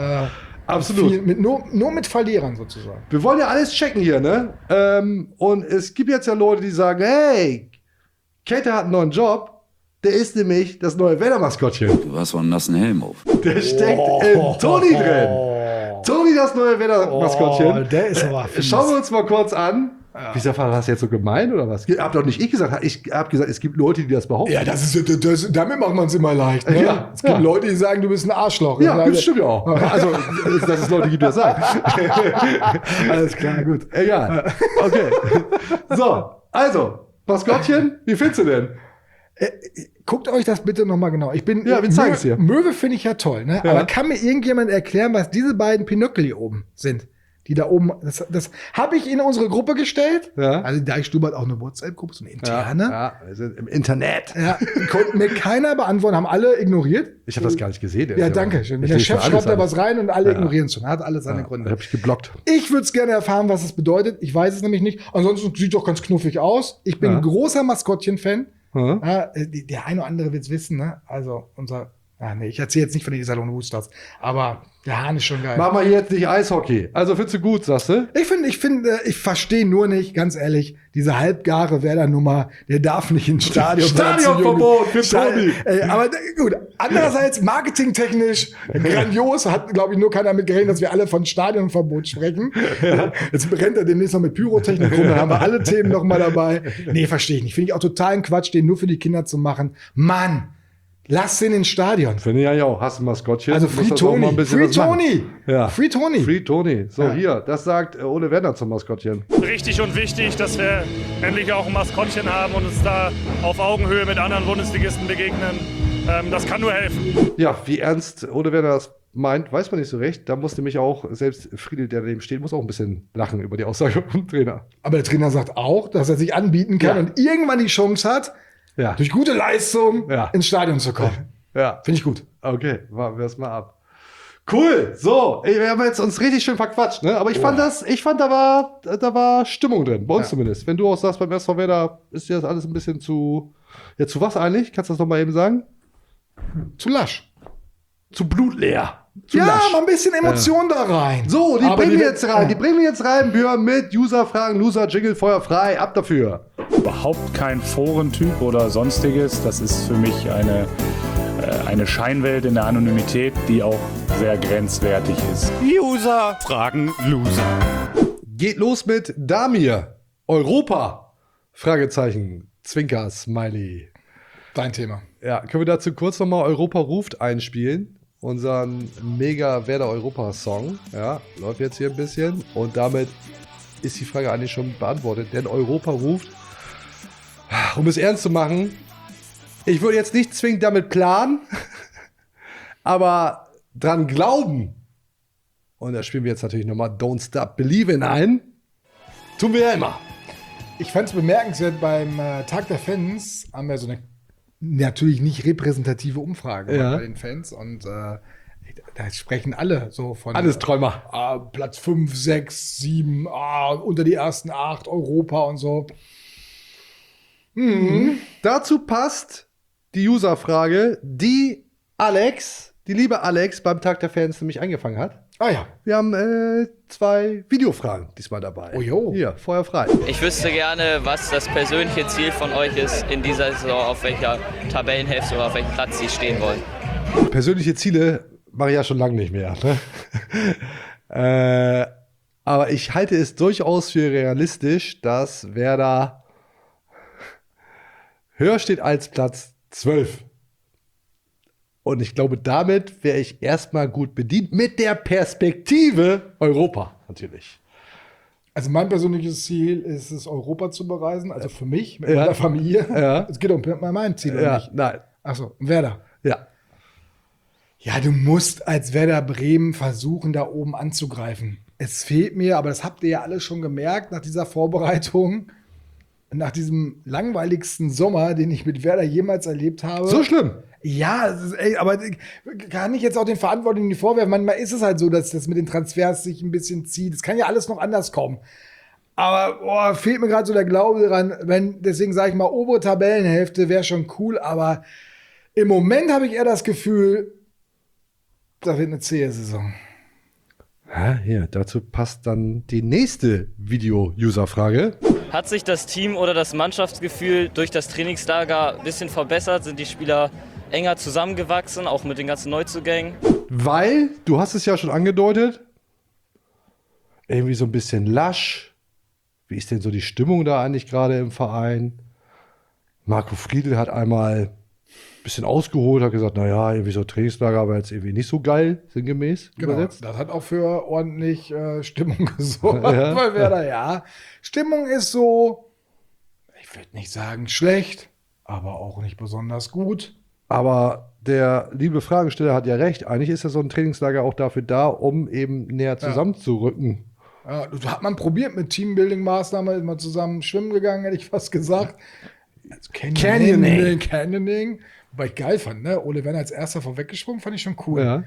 Absolut. Nur mit Verlierern sozusagen. Wir wollen ja alles checken hier, ne? Und es gibt jetzt ja Leute, die sagen, hey, Kater hat einen neuen Job. Der ist nämlich das neue Werder-Maskottchen. Du hast so einen nassen Helm auf. Der steckt in Toni drin. Toni, das neue Werder-Maskottchen. Der ist aber Schauen wir uns mal kurz an. Ja. Wieso war das jetzt so gemein oder was? Hab doch nicht ich gesagt. Ich habe gesagt, es gibt Leute, die das behaupten. Ja, damit macht man es immer leicht. Ne? Ja, es gibt Leute, die sagen, du bist ein Arschloch. Ja, das stimmt ja auch. Also, dass es Leute gibt, die das sagen. Alles klar, gut. Egal. Okay. So, also, Maskottchen, wie findest du denn? Guckt euch das bitte nochmal genau. wir zeigen es hier. Möwe finde ich ja toll, ne? Ja. Aber kann mir irgendjemand erklären, was diese beiden Pinöckel hier oben sind? Die da oben, das habe ich in unsere Gruppe gestellt. Ja. Also da hat auch eine WhatsApp-Gruppe, so eine interne. Ja, wir sind im Internet. Ja, konnte mir keiner beantworten, haben alle ignoriert. Ich habe das gar nicht gesehen. Ja, danke schön. Der Chef schreibt da was rein und alle ignorieren es schon. Hat alles seine Gründe. Habe ich geblockt. Ich würde es gerne erfahren, was es bedeutet. Ich weiß es nämlich nicht. Ansonsten sieht doch ganz knuffig aus. Ich bin ein großer Maskottchen-Fan. Ja, der eine oder andere wird es wissen, ne? Also ich erzähle jetzt nicht von den Iserlohn Roosters, aber der Hahn ist schon geil. Machen wir jetzt nicht Eishockey. Also findest du gut, sagst du? Ich verstehe nur nicht, ganz ehrlich, diese halbgare Werder-Nummer, der darf nicht ins Stadion. Stadionverbot für Tobi. Aber gut, andererseits marketingtechnisch grandios, hat, glaube ich, nur keiner mit gerechnet, dass wir alle von Stadionverbot sprechen. Jetzt brennt er demnächst noch mit Pyrotechnik rum, dann haben wir alle Themen noch mal dabei. Nee, verstehe ich nicht. Finde ich auch totalen Quatsch, den nur für die Kinder zu machen. Mann! Lass ihn ins Stadion. Finde ich ja auch. Hast ein Maskottchen. Also Free Toni. Free Toni. Ja. Free Toni. Free Toni. So, hier. Das sagt Ole Werner zum Maskottchen. Richtig und wichtig, dass wir endlich auch ein Maskottchen haben und uns da auf Augenhöhe mit anderen Bundesligisten begegnen. Das kann nur helfen. Ja, wie ernst Ole Werner das meint, weiß man nicht so recht. Da musste mich auch, selbst Friedel, der daneben steht, muss auch ein bisschen lachen über die Aussage vom Trainer. Aber der Trainer sagt auch, dass er sich anbieten kann und irgendwann die Chance hat, durch gute Leistung ins Stadion zu kommen. Ja. Finde ich gut. Okay, warten wir es mal ab. Cool. So, wir haben jetzt uns richtig schön verquatscht, ne? Aber ich fand, da war Stimmung drin, bei uns zumindest. Wenn du auch sagst, beim SV Werder ist dir das alles ein bisschen zu was eigentlich? Kannst du das noch mal eben sagen? Zu lasch. Zu blutleer. Mal ein bisschen Emotion da rein. So, die bringen wir jetzt rein. Die bringen wir jetzt rein, Björn, mit User-Fragen, Loser-Jingle, Feuer frei. Ab dafür. Überhaupt kein Forentyp oder sonstiges. Das ist für mich eine Scheinwelt in der Anonymität, die auch sehr grenzwertig ist. User fragen Loser. Geht los mit Damir. Europa. Fragezeichen. Zwinker, Smiley. Dein Thema. Ja, können wir dazu kurz nochmal Europa ruft einspielen? Unseren mega Werder-Europa-Song. Ja, läuft jetzt hier ein bisschen. Und damit ist die Frage eigentlich schon beantwortet. Denn Europa ruft, um es ernst zu machen, ich würde jetzt nicht zwingend damit planen, aber dran glauben. Und da spielen wir jetzt natürlich nochmal Don't Stop Believin' ein. Tun wir ja immer. Ich fand es bemerkenswert, beim Tag der Fans haben wir so eine natürlich nicht repräsentative Umfrage bei den Fans. Und da sprechen alle so von alles Träumer. Platz 5, 6, 7, unter die ersten 8, Europa und so. Dazu passt die User-Frage, die liebe Alex beim Tag der Fans nämlich angefangen hat. Ja. Wir haben 2 Videofragen diesmal dabei. Oh jo. Hier, Feuer frei. Ich wüsste gerne, was das persönliche Ziel von euch ist in dieser Saison, auf welcher Tabellenhälfte oder auf welchem Platz sie stehen wollen. Persönliche Ziele mache ich ja schon lange nicht mehr. Ne? Aber ich halte es durchaus für realistisch, dass Werder höher steht als Platz 12. Und ich glaube, damit wäre ich erstmal gut bedient mit der Perspektive Europa natürlich. Also mein persönliches Ziel ist es, Europa zu bereisen, also für mich, mit meiner Familie. Ja. Es geht um mein Ziel, oder nicht? Nein. Achso, Werder. Ja. Ja, du musst als Werder Bremen versuchen, da oben anzugreifen. Es fehlt mir, aber das habt ihr ja alle schon gemerkt, nach dieser Vorbereitung, nach diesem langweiligsten Sommer, den ich mit Werder jemals erlebt habe. So schlimm. Ja, aber kann ich jetzt auch den Verantwortlichen nicht vorwerfen. Manchmal ist es halt so, dass das mit den Transfers sich ein bisschen zieht. Es kann ja alles noch anders kommen. Aber fehlt mir gerade so der Glaube dran. Deswegen sage ich mal, obere Tabellenhälfte wäre schon cool. Aber im Moment habe ich eher das Gefühl, da wird eine zähe Saison. Ja, hier, dazu passt dann die nächste Video-User-Frage. Hat sich das Team oder das Mannschaftsgefühl durch das Trainingslager ein bisschen verbessert? Sind die Spieler enger zusammengewachsen, auch mit den ganzen Neuzugängen? Weil, du hast es ja schon angedeutet, irgendwie so ein bisschen lasch. Wie ist denn so die Stimmung da eigentlich gerade im Verein? Marco Friedl hat einmal ein bisschen ausgeholt, hat gesagt, naja, irgendwie so Trainingslager war jetzt irgendwie nicht so geil, sinngemäß übersetzt. Das hat auch für ordentlich Stimmung gesorgt bei Werder, ja. Stimmung ist so, ich würde nicht sagen schlecht, aber auch nicht besonders gut. Aber der liebe Fragesteller hat ja recht. Eigentlich ist ja so ein Trainingslager auch dafür da, um eben näher zusammenzurücken. Ja, das hat man probiert mit Teambuilding-Maßnahmen, ist mal zusammen schwimmen gegangen, hätte ich fast gesagt. Also Canyoning. Wobei ich geil fand, ne? Ole Werner als erster vorweggesprungen, fand ich schon cool.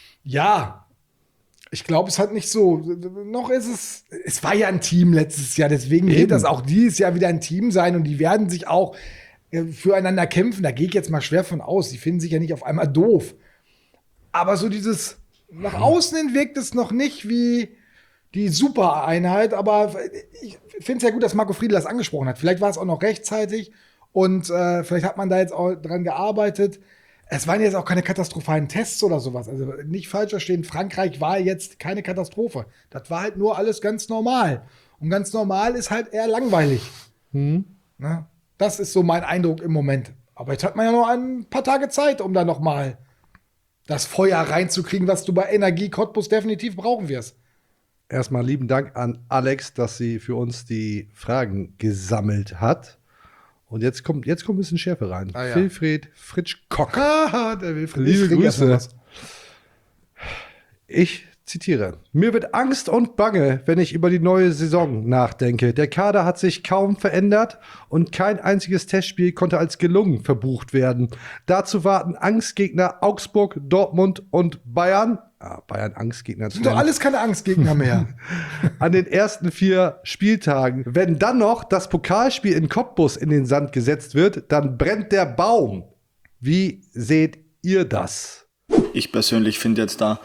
Ja, ich glaube, es hat nicht so, noch ist es war ja ein Team letztes Jahr, deswegen wird das auch dieses Jahr wieder ein Team sein und die werden sich auch füreinander kämpfen. Da gehe ich jetzt mal schwer von aus. Die finden sich ja nicht auf einmal doof. Aber so dieses, nach außen hin wirkt es noch nicht wie die Super-Einheit, aber ich finde es ja gut, dass Marco Friedl das angesprochen hat. Vielleicht war es auch noch rechtzeitig und vielleicht hat man da jetzt auch dran gearbeitet. Es waren jetzt auch keine katastrophalen Tests oder sowas. Also nicht falsch verstehen, Frankreich war jetzt keine Katastrophe. Das war halt nur alles ganz normal. Und ganz normal ist halt eher langweilig. Ne? Das ist so mein Eindruck im Moment. Aber jetzt hat man ja noch ein paar Tage Zeit, um da noch mal das Feuer reinzukriegen, was du bei Energie Cottbus definitiv brauchen wirst. Erstmal lieben Dank an Alex, dass sie für uns die Fragen gesammelt hat. Und jetzt kommt ein bisschen Schärfe rein. Ah, ja. Wilfried Fritschkock. Der Wilfried. Liebe Grüße. Ich zitiere. Mir wird Angst und Bange, wenn ich über die neue Saison nachdenke. Der Kader hat sich kaum verändert und kein einziges Testspiel konnte als gelungen verbucht werden. Dazu warten Angstgegner Augsburg, Dortmund und Bayern. Bayern Angstgegner. Sind doch alles keine Angstgegner mehr. An den ersten 4 Spieltagen. Wenn dann noch das Pokalspiel in Cottbus in den Sand gesetzt wird, dann brennt der Baum. Wie seht ihr das? Ich persönlich finde jetzt da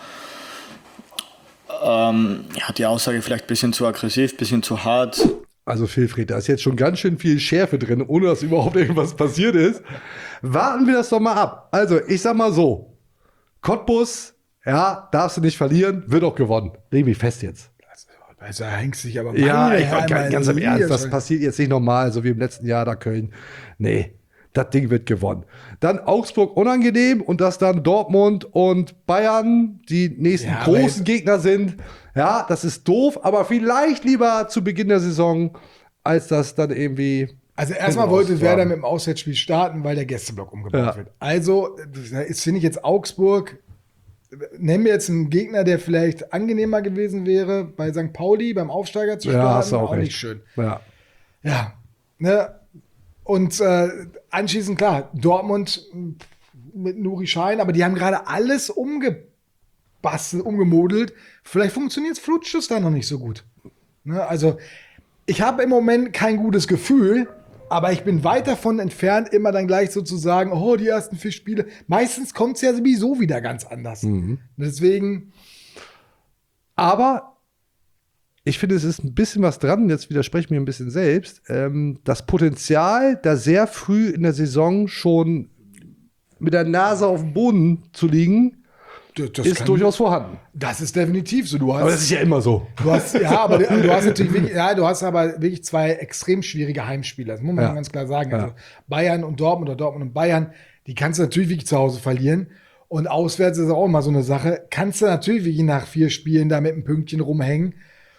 die Aussage vielleicht ein bisschen zu aggressiv, ein bisschen zu hart. Also Wilfried, da ist jetzt schon ganz schön viel Schärfe drin, ohne dass überhaupt irgendwas passiert ist. Warten wir das doch mal ab. Also ich sag mal so, Cottbus, ja, darfst du nicht verlieren, wird auch gewonnen. Leg mich fest jetzt. Also hängst dich aber ganz im Ernst, das passiert jetzt nicht normal, so wie im letzten Jahr da Köln. Nee, das Ding wird gewonnen. Dann Augsburg unangenehm und dass dann Dortmund und Bayern die nächsten großen Gegner sind. Ja, das ist doof, aber vielleicht lieber zu Beginn der Saison, als das dann irgendwie. Also erstmal wollte Werder mit dem Auswärtsspiel starten, weil der Gästeblock umgebaut wird. Also, das finde ich jetzt Augsburg. Nennen wir jetzt einen Gegner, der vielleicht angenehmer gewesen wäre, bei St. Pauli beim Aufsteiger zu starten. Ja, hast du auch nicht schön. Ja. Ne? Und anschließend, klar, Dortmund mit Nuri Schein, aber die haben gerade alles umgemodelt. Vielleicht flutscht es da noch nicht so gut. Ne? Also, ich habe im Moment kein gutes Gefühl, aber ich bin weit davon entfernt, immer dann gleich so zu sagen, oh, die ersten 4 Spiele. Meistens kommt es ja sowieso wieder ganz anders. Deswegen. Aber ich finde, es ist ein bisschen was dran, jetzt widerspreche ich mir ein bisschen selbst. Das Potenzial, da sehr früh in der Saison schon mit der Nase auf dem Boden zu liegen, ist durchaus vorhanden. Das ist definitiv so. Aber das ist ja immer so. Du hast natürlich wirklich, du hast aber wirklich 2 extrem schwierige Heimspiele. Das muss man ganz klar sagen. Also Bayern und Dortmund oder Dortmund und Bayern, die kannst du natürlich wirklich zu Hause verlieren. Und auswärts ist auch immer so eine Sache. Kannst du natürlich wirklich nach 4 Spielen da mit einem Pünktchen rumhängen.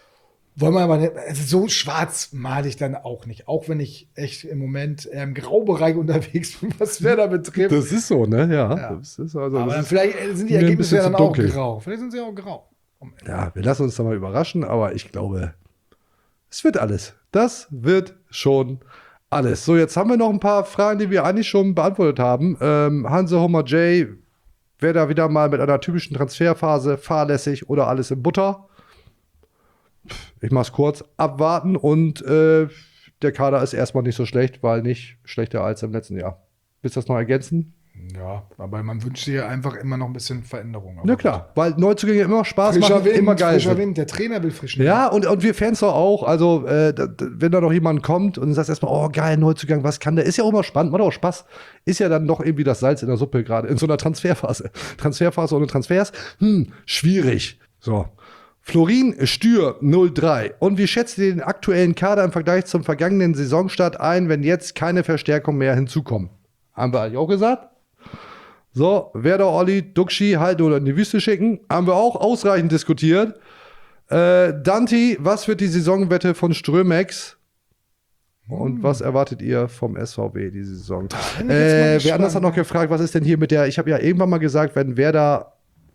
wollen wir aber nicht, also so schwarz male ich dann auch nicht. Auch wenn ich echt im Moment eher im Graubereich unterwegs bin, was Werder betrifft. Das ist so, ne? Ja. Ja. Das ist also, Aber das ist vielleicht sind die mir ein Ergebnisse ja bisschen dann zu auch dunkel. grau. Vielleicht sind sie auch grau. Ja, wir lassen uns da mal überraschen, aber ich glaube, es wird alles. Das wird schon alles. So, jetzt haben wir noch ein paar Fragen, die wir eigentlich schon beantwortet haben. Hanse Homer J, wäre da wieder mal mit einer typischen Transferphase fahrlässig oder alles in Butter? Ich mach's kurz. Abwarten und der Kader ist erstmal nicht so schlecht, weil nicht schlechter als im letzten Jahr. Willst du das noch ergänzen? Ja, aber man wünscht sich einfach immer noch ein bisschen Veränderung. Na klar, weil Neuzugänge immer Spaß machen, Wind, immer geil frischer sind. Wind, der Trainer will frischen Wind. Ja, und wir Fans doch auch. Also, wenn da noch jemand kommt und sagt erstmal, oh geil, Neuzugang, was kann der? Ist ja auch immer spannend, macht auch Spaß. Ist ja dann doch irgendwie das Salz in der Suppe, gerade in so einer Transferphase. Transferphase ohne Transfers, schwierig. So. Florin Stür 03. Und wie schätzt ihr den aktuellen Kader im Vergleich zum vergangenen Saisonstart ein, wenn jetzt keine Verstärkung mehr hinzukommen? Haben wir eigentlich auch gesagt. So, Werder, Olli, Duxchi halten oder in die Wüste schicken. Haben wir auch ausreichend diskutiert. Danti, was wird die Saisonwette von Strömex? Und was erwartet ihr vom SVW diese Saison? Wer anders hat noch gefragt, was ist denn hier mit der, ich habe ja irgendwann mal gesagt, wenn Werder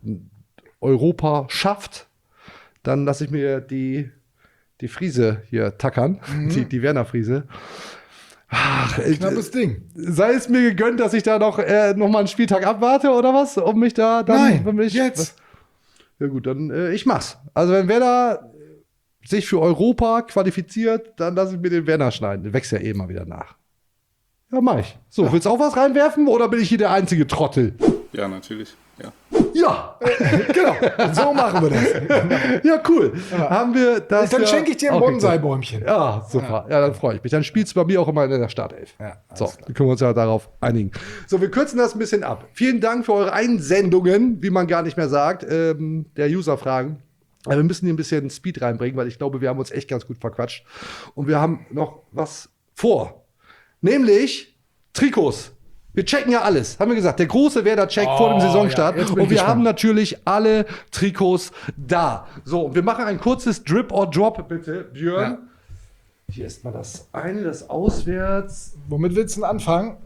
Europa schafft, dann lasse ich mir die Friese hier tackern, die Werner-Friese. Ach, knappes Ding. Sei es mir gegönnt, dass ich da noch mal einen Spieltag abwarte oder was? Um mich da dann. Nein, jetzt. Ja gut, dann ich mach's. Also wenn Werder sich für Europa qualifiziert, dann lasse ich mir den Werner schneiden. Der wächst ja eh mal wieder nach. Ja, mach ich. So, willst du auch was reinwerfen oder bin ich hier der einzige Trottel? Ja, natürlich. Ja. Ja, genau. So machen wir das. Ja, cool. Ja. Haben wir das. Dann schenke ich dir ein Bonsai-Bäumchen. Ja, super. Ja, dann freue ich mich. Dann spielst du bei mir auch immer in der Startelf. Ja, so, dann können wir uns ja darauf einigen. So, wir kürzen das ein bisschen ab. Vielen Dank für eure Einsendungen, wie man gar nicht mehr sagt, der User-Fragen. Wir müssen hier ein bisschen Speed reinbringen, weil ich glaube, wir haben uns echt ganz gut verquatscht. Und wir haben noch was vor. Nämlich Trikots. Wir checken ja alles, haben wir gesagt. Der große Werder-Check vor dem Saisonstart. Ja, und wir haben natürlich alle Trikots da. So, und wir machen ein kurzes Drip or Drop, bitte, Björn. Ja. Hier ist mal das eine, das Auswärts. Womit willst du denn anfangen?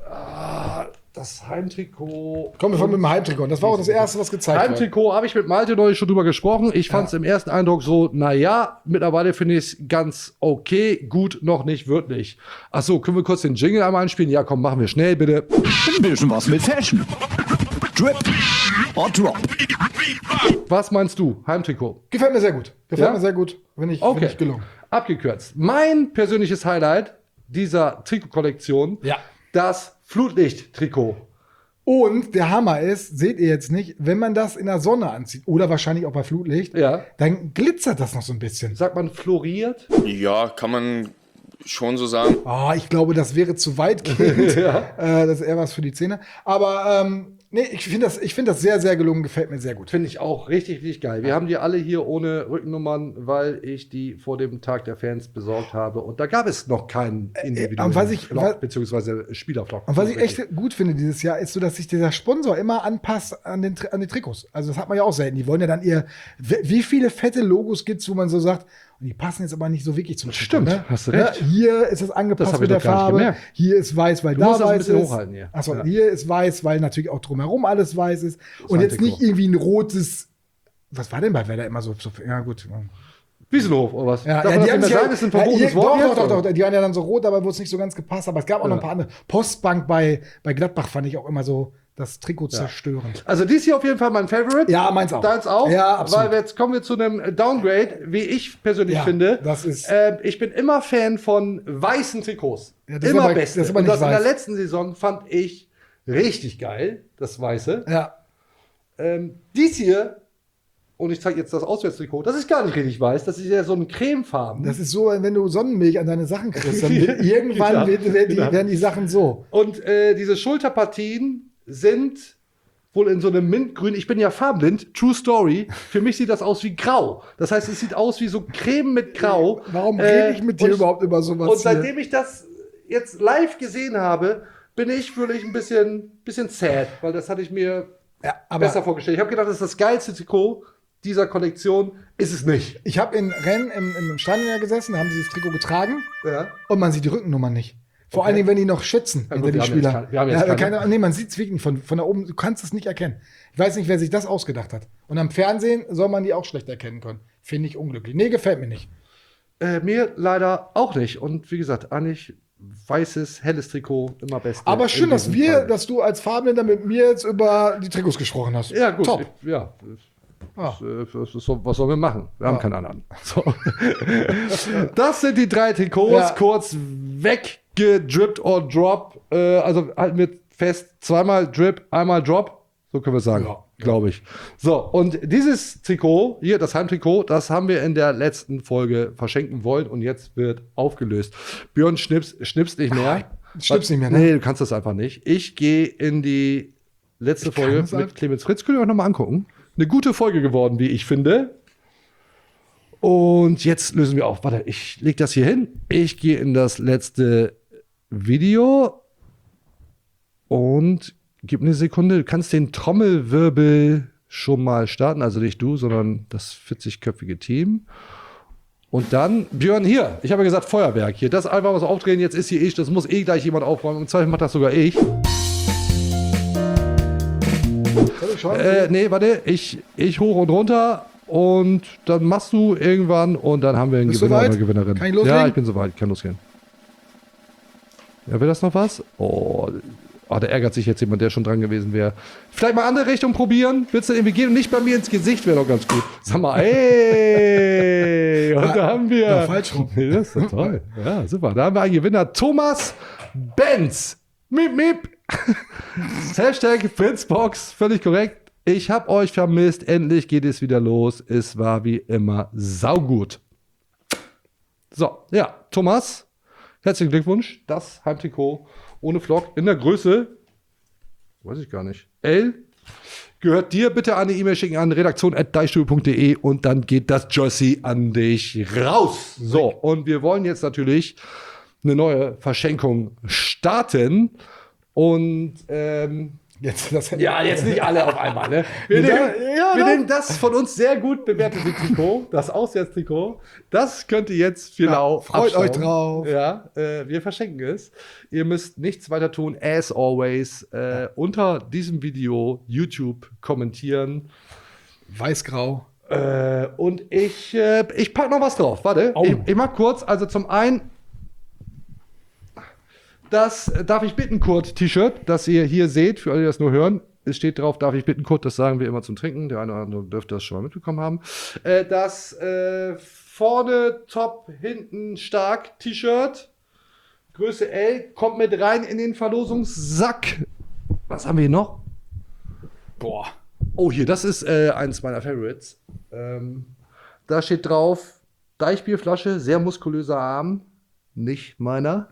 Das Heimtrikot. Kommen wir von mit dem Heimtrikot. Das war auch das erste, was gezeigt wurde. Heimtrikot habe ich mit Malte neulich schon drüber gesprochen. Ich fand es im ersten Eindruck so, naja, mittlerweile finde ich es ganz okay, gut, noch nicht wirklich. Achso, können wir kurz den Jingle einmal einspielen? Ja, komm, machen wir schnell, bitte. Ein bisschen was mit Fashion. Drip or Drop. Was meinst du, Heimtrikot? Gefällt mir sehr gut. Gefällt mir sehr gut. Finde ich gelungen. Abgekürzt. Mein persönliches Highlight dieser Trikotkollektion, das Flutlicht-Trikot. Und der Hammer ist, seht ihr jetzt nicht, wenn man das in der Sonne anzieht oder wahrscheinlich auch bei Flutlicht, dann glitzert das noch so ein bisschen. Sagt man floriert? Ja, kann man schon so sagen. Oh, ich glaube, das wäre zu weitgehend. Das ist eher was für die Zähne. Aber nee, ich finde das sehr, sehr gelungen. Gefällt mir sehr gut. Finde ich auch richtig, richtig geil. Wir haben die alle hier ohne Rückennummern, weil ich die vor dem Tag der Fans besorgt habe. Und da gab es noch keinen individuellen Vlog, beziehungsweise Spielervlog. Und was ich echt gut finde dieses Jahr, ist so, dass sich dieser Sponsor immer anpasst an die Trikots. Also das hat man ja auch selten. Die wollen ja dann wie viele fette Logos gibt es, wo man so sagt, und die passen jetzt aber nicht so wirklich zum Trikot. Stimmt, ne? hast du recht. Hier ist es angepasst mit der Farbe. Hier ist weiß, weil du da musst das weiß ein bisschen ist. hochhalten hier. Achso, hier ist weiß, weil natürlich auch drumherum alles weiß ist. Und jetzt nicht irgendwie ein rotes. Was war denn bei Werder immer so? Ja, gut. Wiesenhof oder was? Ja, Darf man die das haben nicht mehr sagen? Das ist ein verbotenes Wort. Doch. Die waren ja dann so rot, aber wo es nicht so ganz gepasst hat. Aber es gab auch noch ein paar andere. Postbank bei Gladbach fand ich auch immer so das Trikot zerstörend. Also dies hier auf jeden Fall mein Favorite. Ja, meins auch. Deins auch? Ja, absolut. Weil jetzt kommen wir zu einem Downgrade, wie ich persönlich finde. Das ist ich bin immer Fan von weißen Trikots. Ja, das immer aber, beste. Das ist aber Und nicht das in der weiß. letzten Saison fand ich richtig geil, das Weiße. Ja. Dies hier, und ich zeige jetzt das Auswärtstrikot, das ist gar nicht richtig weiß, das ist ja so ein cremefarben. Das ist so, wenn du Sonnenmilch an deine Sachen kriegst, dann wird irgendwann werden die Sachen so. Und diese Schulterpartien sind wohl in so einem Mintgrün. Ich bin ja farbenblind, true story. Für mich sieht das aus wie grau. Das heißt, es sieht aus wie so Creme mit grau. Warum rede ich mit dir überhaupt über sowas? Und seitdem ich das jetzt live gesehen habe, bin ich wirklich ein bisschen sad, weil das hatte ich mir besser vorgestellt. Ich habe gedacht, das ist das geilste Trikot dieser Kollektion ist es nicht. Ich habe in Rennes im Stadion gesessen, da haben sie das Trikot getragen und man sieht die Rückennummer nicht. Vor allen Dingen, wenn die noch schützen hinter die Spieler. Man sieht es wirklich von da oben, du kannst es nicht erkennen. Ich weiß nicht, wer sich das ausgedacht hat. Und am Fernsehen soll man die auch schlecht erkennen können. Finde ich unglücklich. Nee, gefällt mir nicht. Mir leider auch nicht. Und wie gesagt, eigentlich weißes, helles Trikot, immer beste. Aber schön, dass du als Farblinder mit mir jetzt über die Trikots gesprochen hast. Ja, gut. Top. Was sollen wir machen? Wir haben keinen anderen. So. Das sind die 3 Trikots, kurz weggedrippt or drop. Also halten wir fest, 2-mal Drip, 1-mal Drop. So können wir sagen, glaube ich. So, und dieses Trikot, hier, das Heimtrikot, das haben wir in der letzten Folge verschenken wollen und jetzt wird aufgelöst. Björn schnippst nicht mehr. Schnippst nicht mehr, ne? Nee, du kannst das einfach nicht. Ich gehe in die letzte Folge mit Clemens Fritz. Könnt ihr euch nochmal angucken. Eine gute Folge geworden, wie ich finde. Und jetzt lösen wir auf. Warte, ich lege das hier hin. Ich gehe in das letzte Video und gib eine Sekunde. Du kannst den Trommelwirbel schon mal starten. Also nicht du, sondern das 40-köpfige Team. Und dann, Björn, hier. Ich habe ja gesagt Feuerwerk. Hier, das einfach mal so aufdrehen. Jetzt ist hier das muss gleich jemand aufräumen. Und zwar macht das sogar ich. Nee, warte, ich hoch und runter und dann machst du irgendwann und dann haben wir einen Gewinner oder eine Gewinnerin. Kann ich loslegen? Ja, ich bin soweit, ich kann losgehen. Ja, will das noch was? Oh, da ärgert sich jetzt jemand, der schon dran gewesen wäre. Vielleicht mal andere Richtung probieren? Willst du irgendwie gehen und nicht bei mir ins Gesicht, wäre doch ganz gut. Sag mal, ey! Und da haben wir... Ja, falsch rum. Nee, das ist doch toll. Ja, super. Da haben wir einen Gewinner, Thomas Benz. Miep, miep. Hashtag Fritzbox, völlig korrekt. Ich hab euch vermisst. Endlich geht es wieder los. Es war wie immer saugut. So, ja, Thomas, herzlichen Glückwunsch. Das Heimtrikot ohne Flock in der Größe, weiß ich gar nicht, L, gehört dir. Bitte eine E-Mail schicken an redaktion@deichstube.de und dann geht das Jersey an dich raus. So, und wir wollen jetzt natürlich eine neue Verschenkung starten. Und jetzt nicht alle auf einmal. Ne? Wir nehmen das von uns sehr gut bewertete Trikot, das Auswärtstrikot. Das könnt ihr jetzt für lau freut euch drauf. Ja, wir verschenken es. Ihr müsst nichts weiter tun. As always, unter diesem Video YouTube kommentieren. Weiß-grau. Und ich packe noch was drauf. Warte, ich mach kurz. Also zum einen das Darf ich bitten, Kurt-T-Shirt, das ihr hier seht, für alle, die das nur hören. Es steht drauf, darf ich bitten, Kurt, das sagen wir immer zum Trinken. Der eine oder andere dürfte das schon mal mitbekommen haben. Das vorne top, hinten stark T-Shirt, Größe L, kommt mit rein in den Verlosungssack. Was haben wir hier noch? Boah. Oh, hier, das ist eins meiner Favorites. Da steht drauf, Deichbierflasche, sehr muskulöser Arm. Nicht meiner.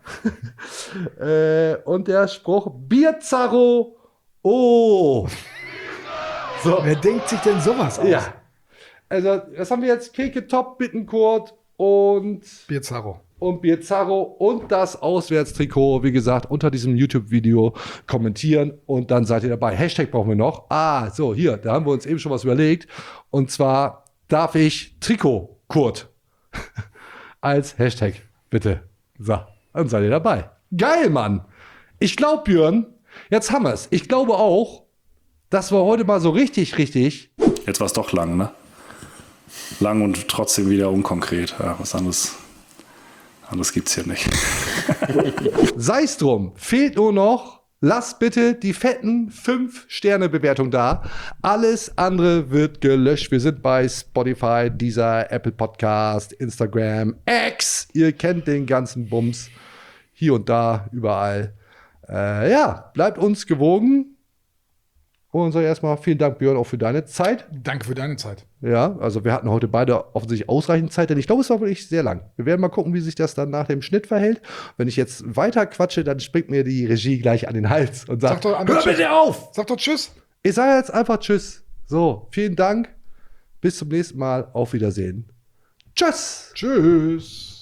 Und der Spruch, Bierzarro, oh. So. Wer denkt sich denn sowas aus? Ja. Also, das haben wir jetzt Keke Top, Bittenkurt und Bierzarro. Und das Auswärtstrikot, wie gesagt, unter diesem YouTube-Video kommentieren und dann seid ihr dabei. Hashtag brauchen wir noch. So, hier, da haben wir uns eben schon was überlegt. Und zwar darf ich Trikot, Kurt, als Hashtag, bitte. So, dann seid ihr dabei. Geil, Mann. Ich glaube, Björn, jetzt haben wir es. Ich glaube auch, das war heute mal so richtig. Jetzt war es doch lang, ne? Lang und trotzdem wieder unkonkret. Ja, was anderes gibt's hier nicht. Sei's drum. Fehlt nur noch, lasst bitte die fetten 5-Sterne-Bewertung da. Alles andere wird gelöscht. Wir sind bei Spotify, Deezer, Apple Podcast, Instagram, X. Ihr kennt den ganzen Bums. Hier und da, überall. Bleibt uns gewogen. Und sage erstmal vielen Dank, Björn, auch für deine Zeit. Danke für deine Zeit. Ja, also wir hatten heute beide offensichtlich ausreichend Zeit, denn ich glaube, es war wirklich sehr lang. Wir werden mal gucken, wie sich das dann nach dem Schnitt verhält. Wenn ich jetzt weiter quatsche, dann springt mir die Regie gleich an den Hals und sagt, hör bitte auf! Sag doch Tschüss. Ich sage jetzt einfach Tschüss. So, vielen Dank. Bis zum nächsten Mal. Auf Wiedersehen. Tschüss. Tschüss.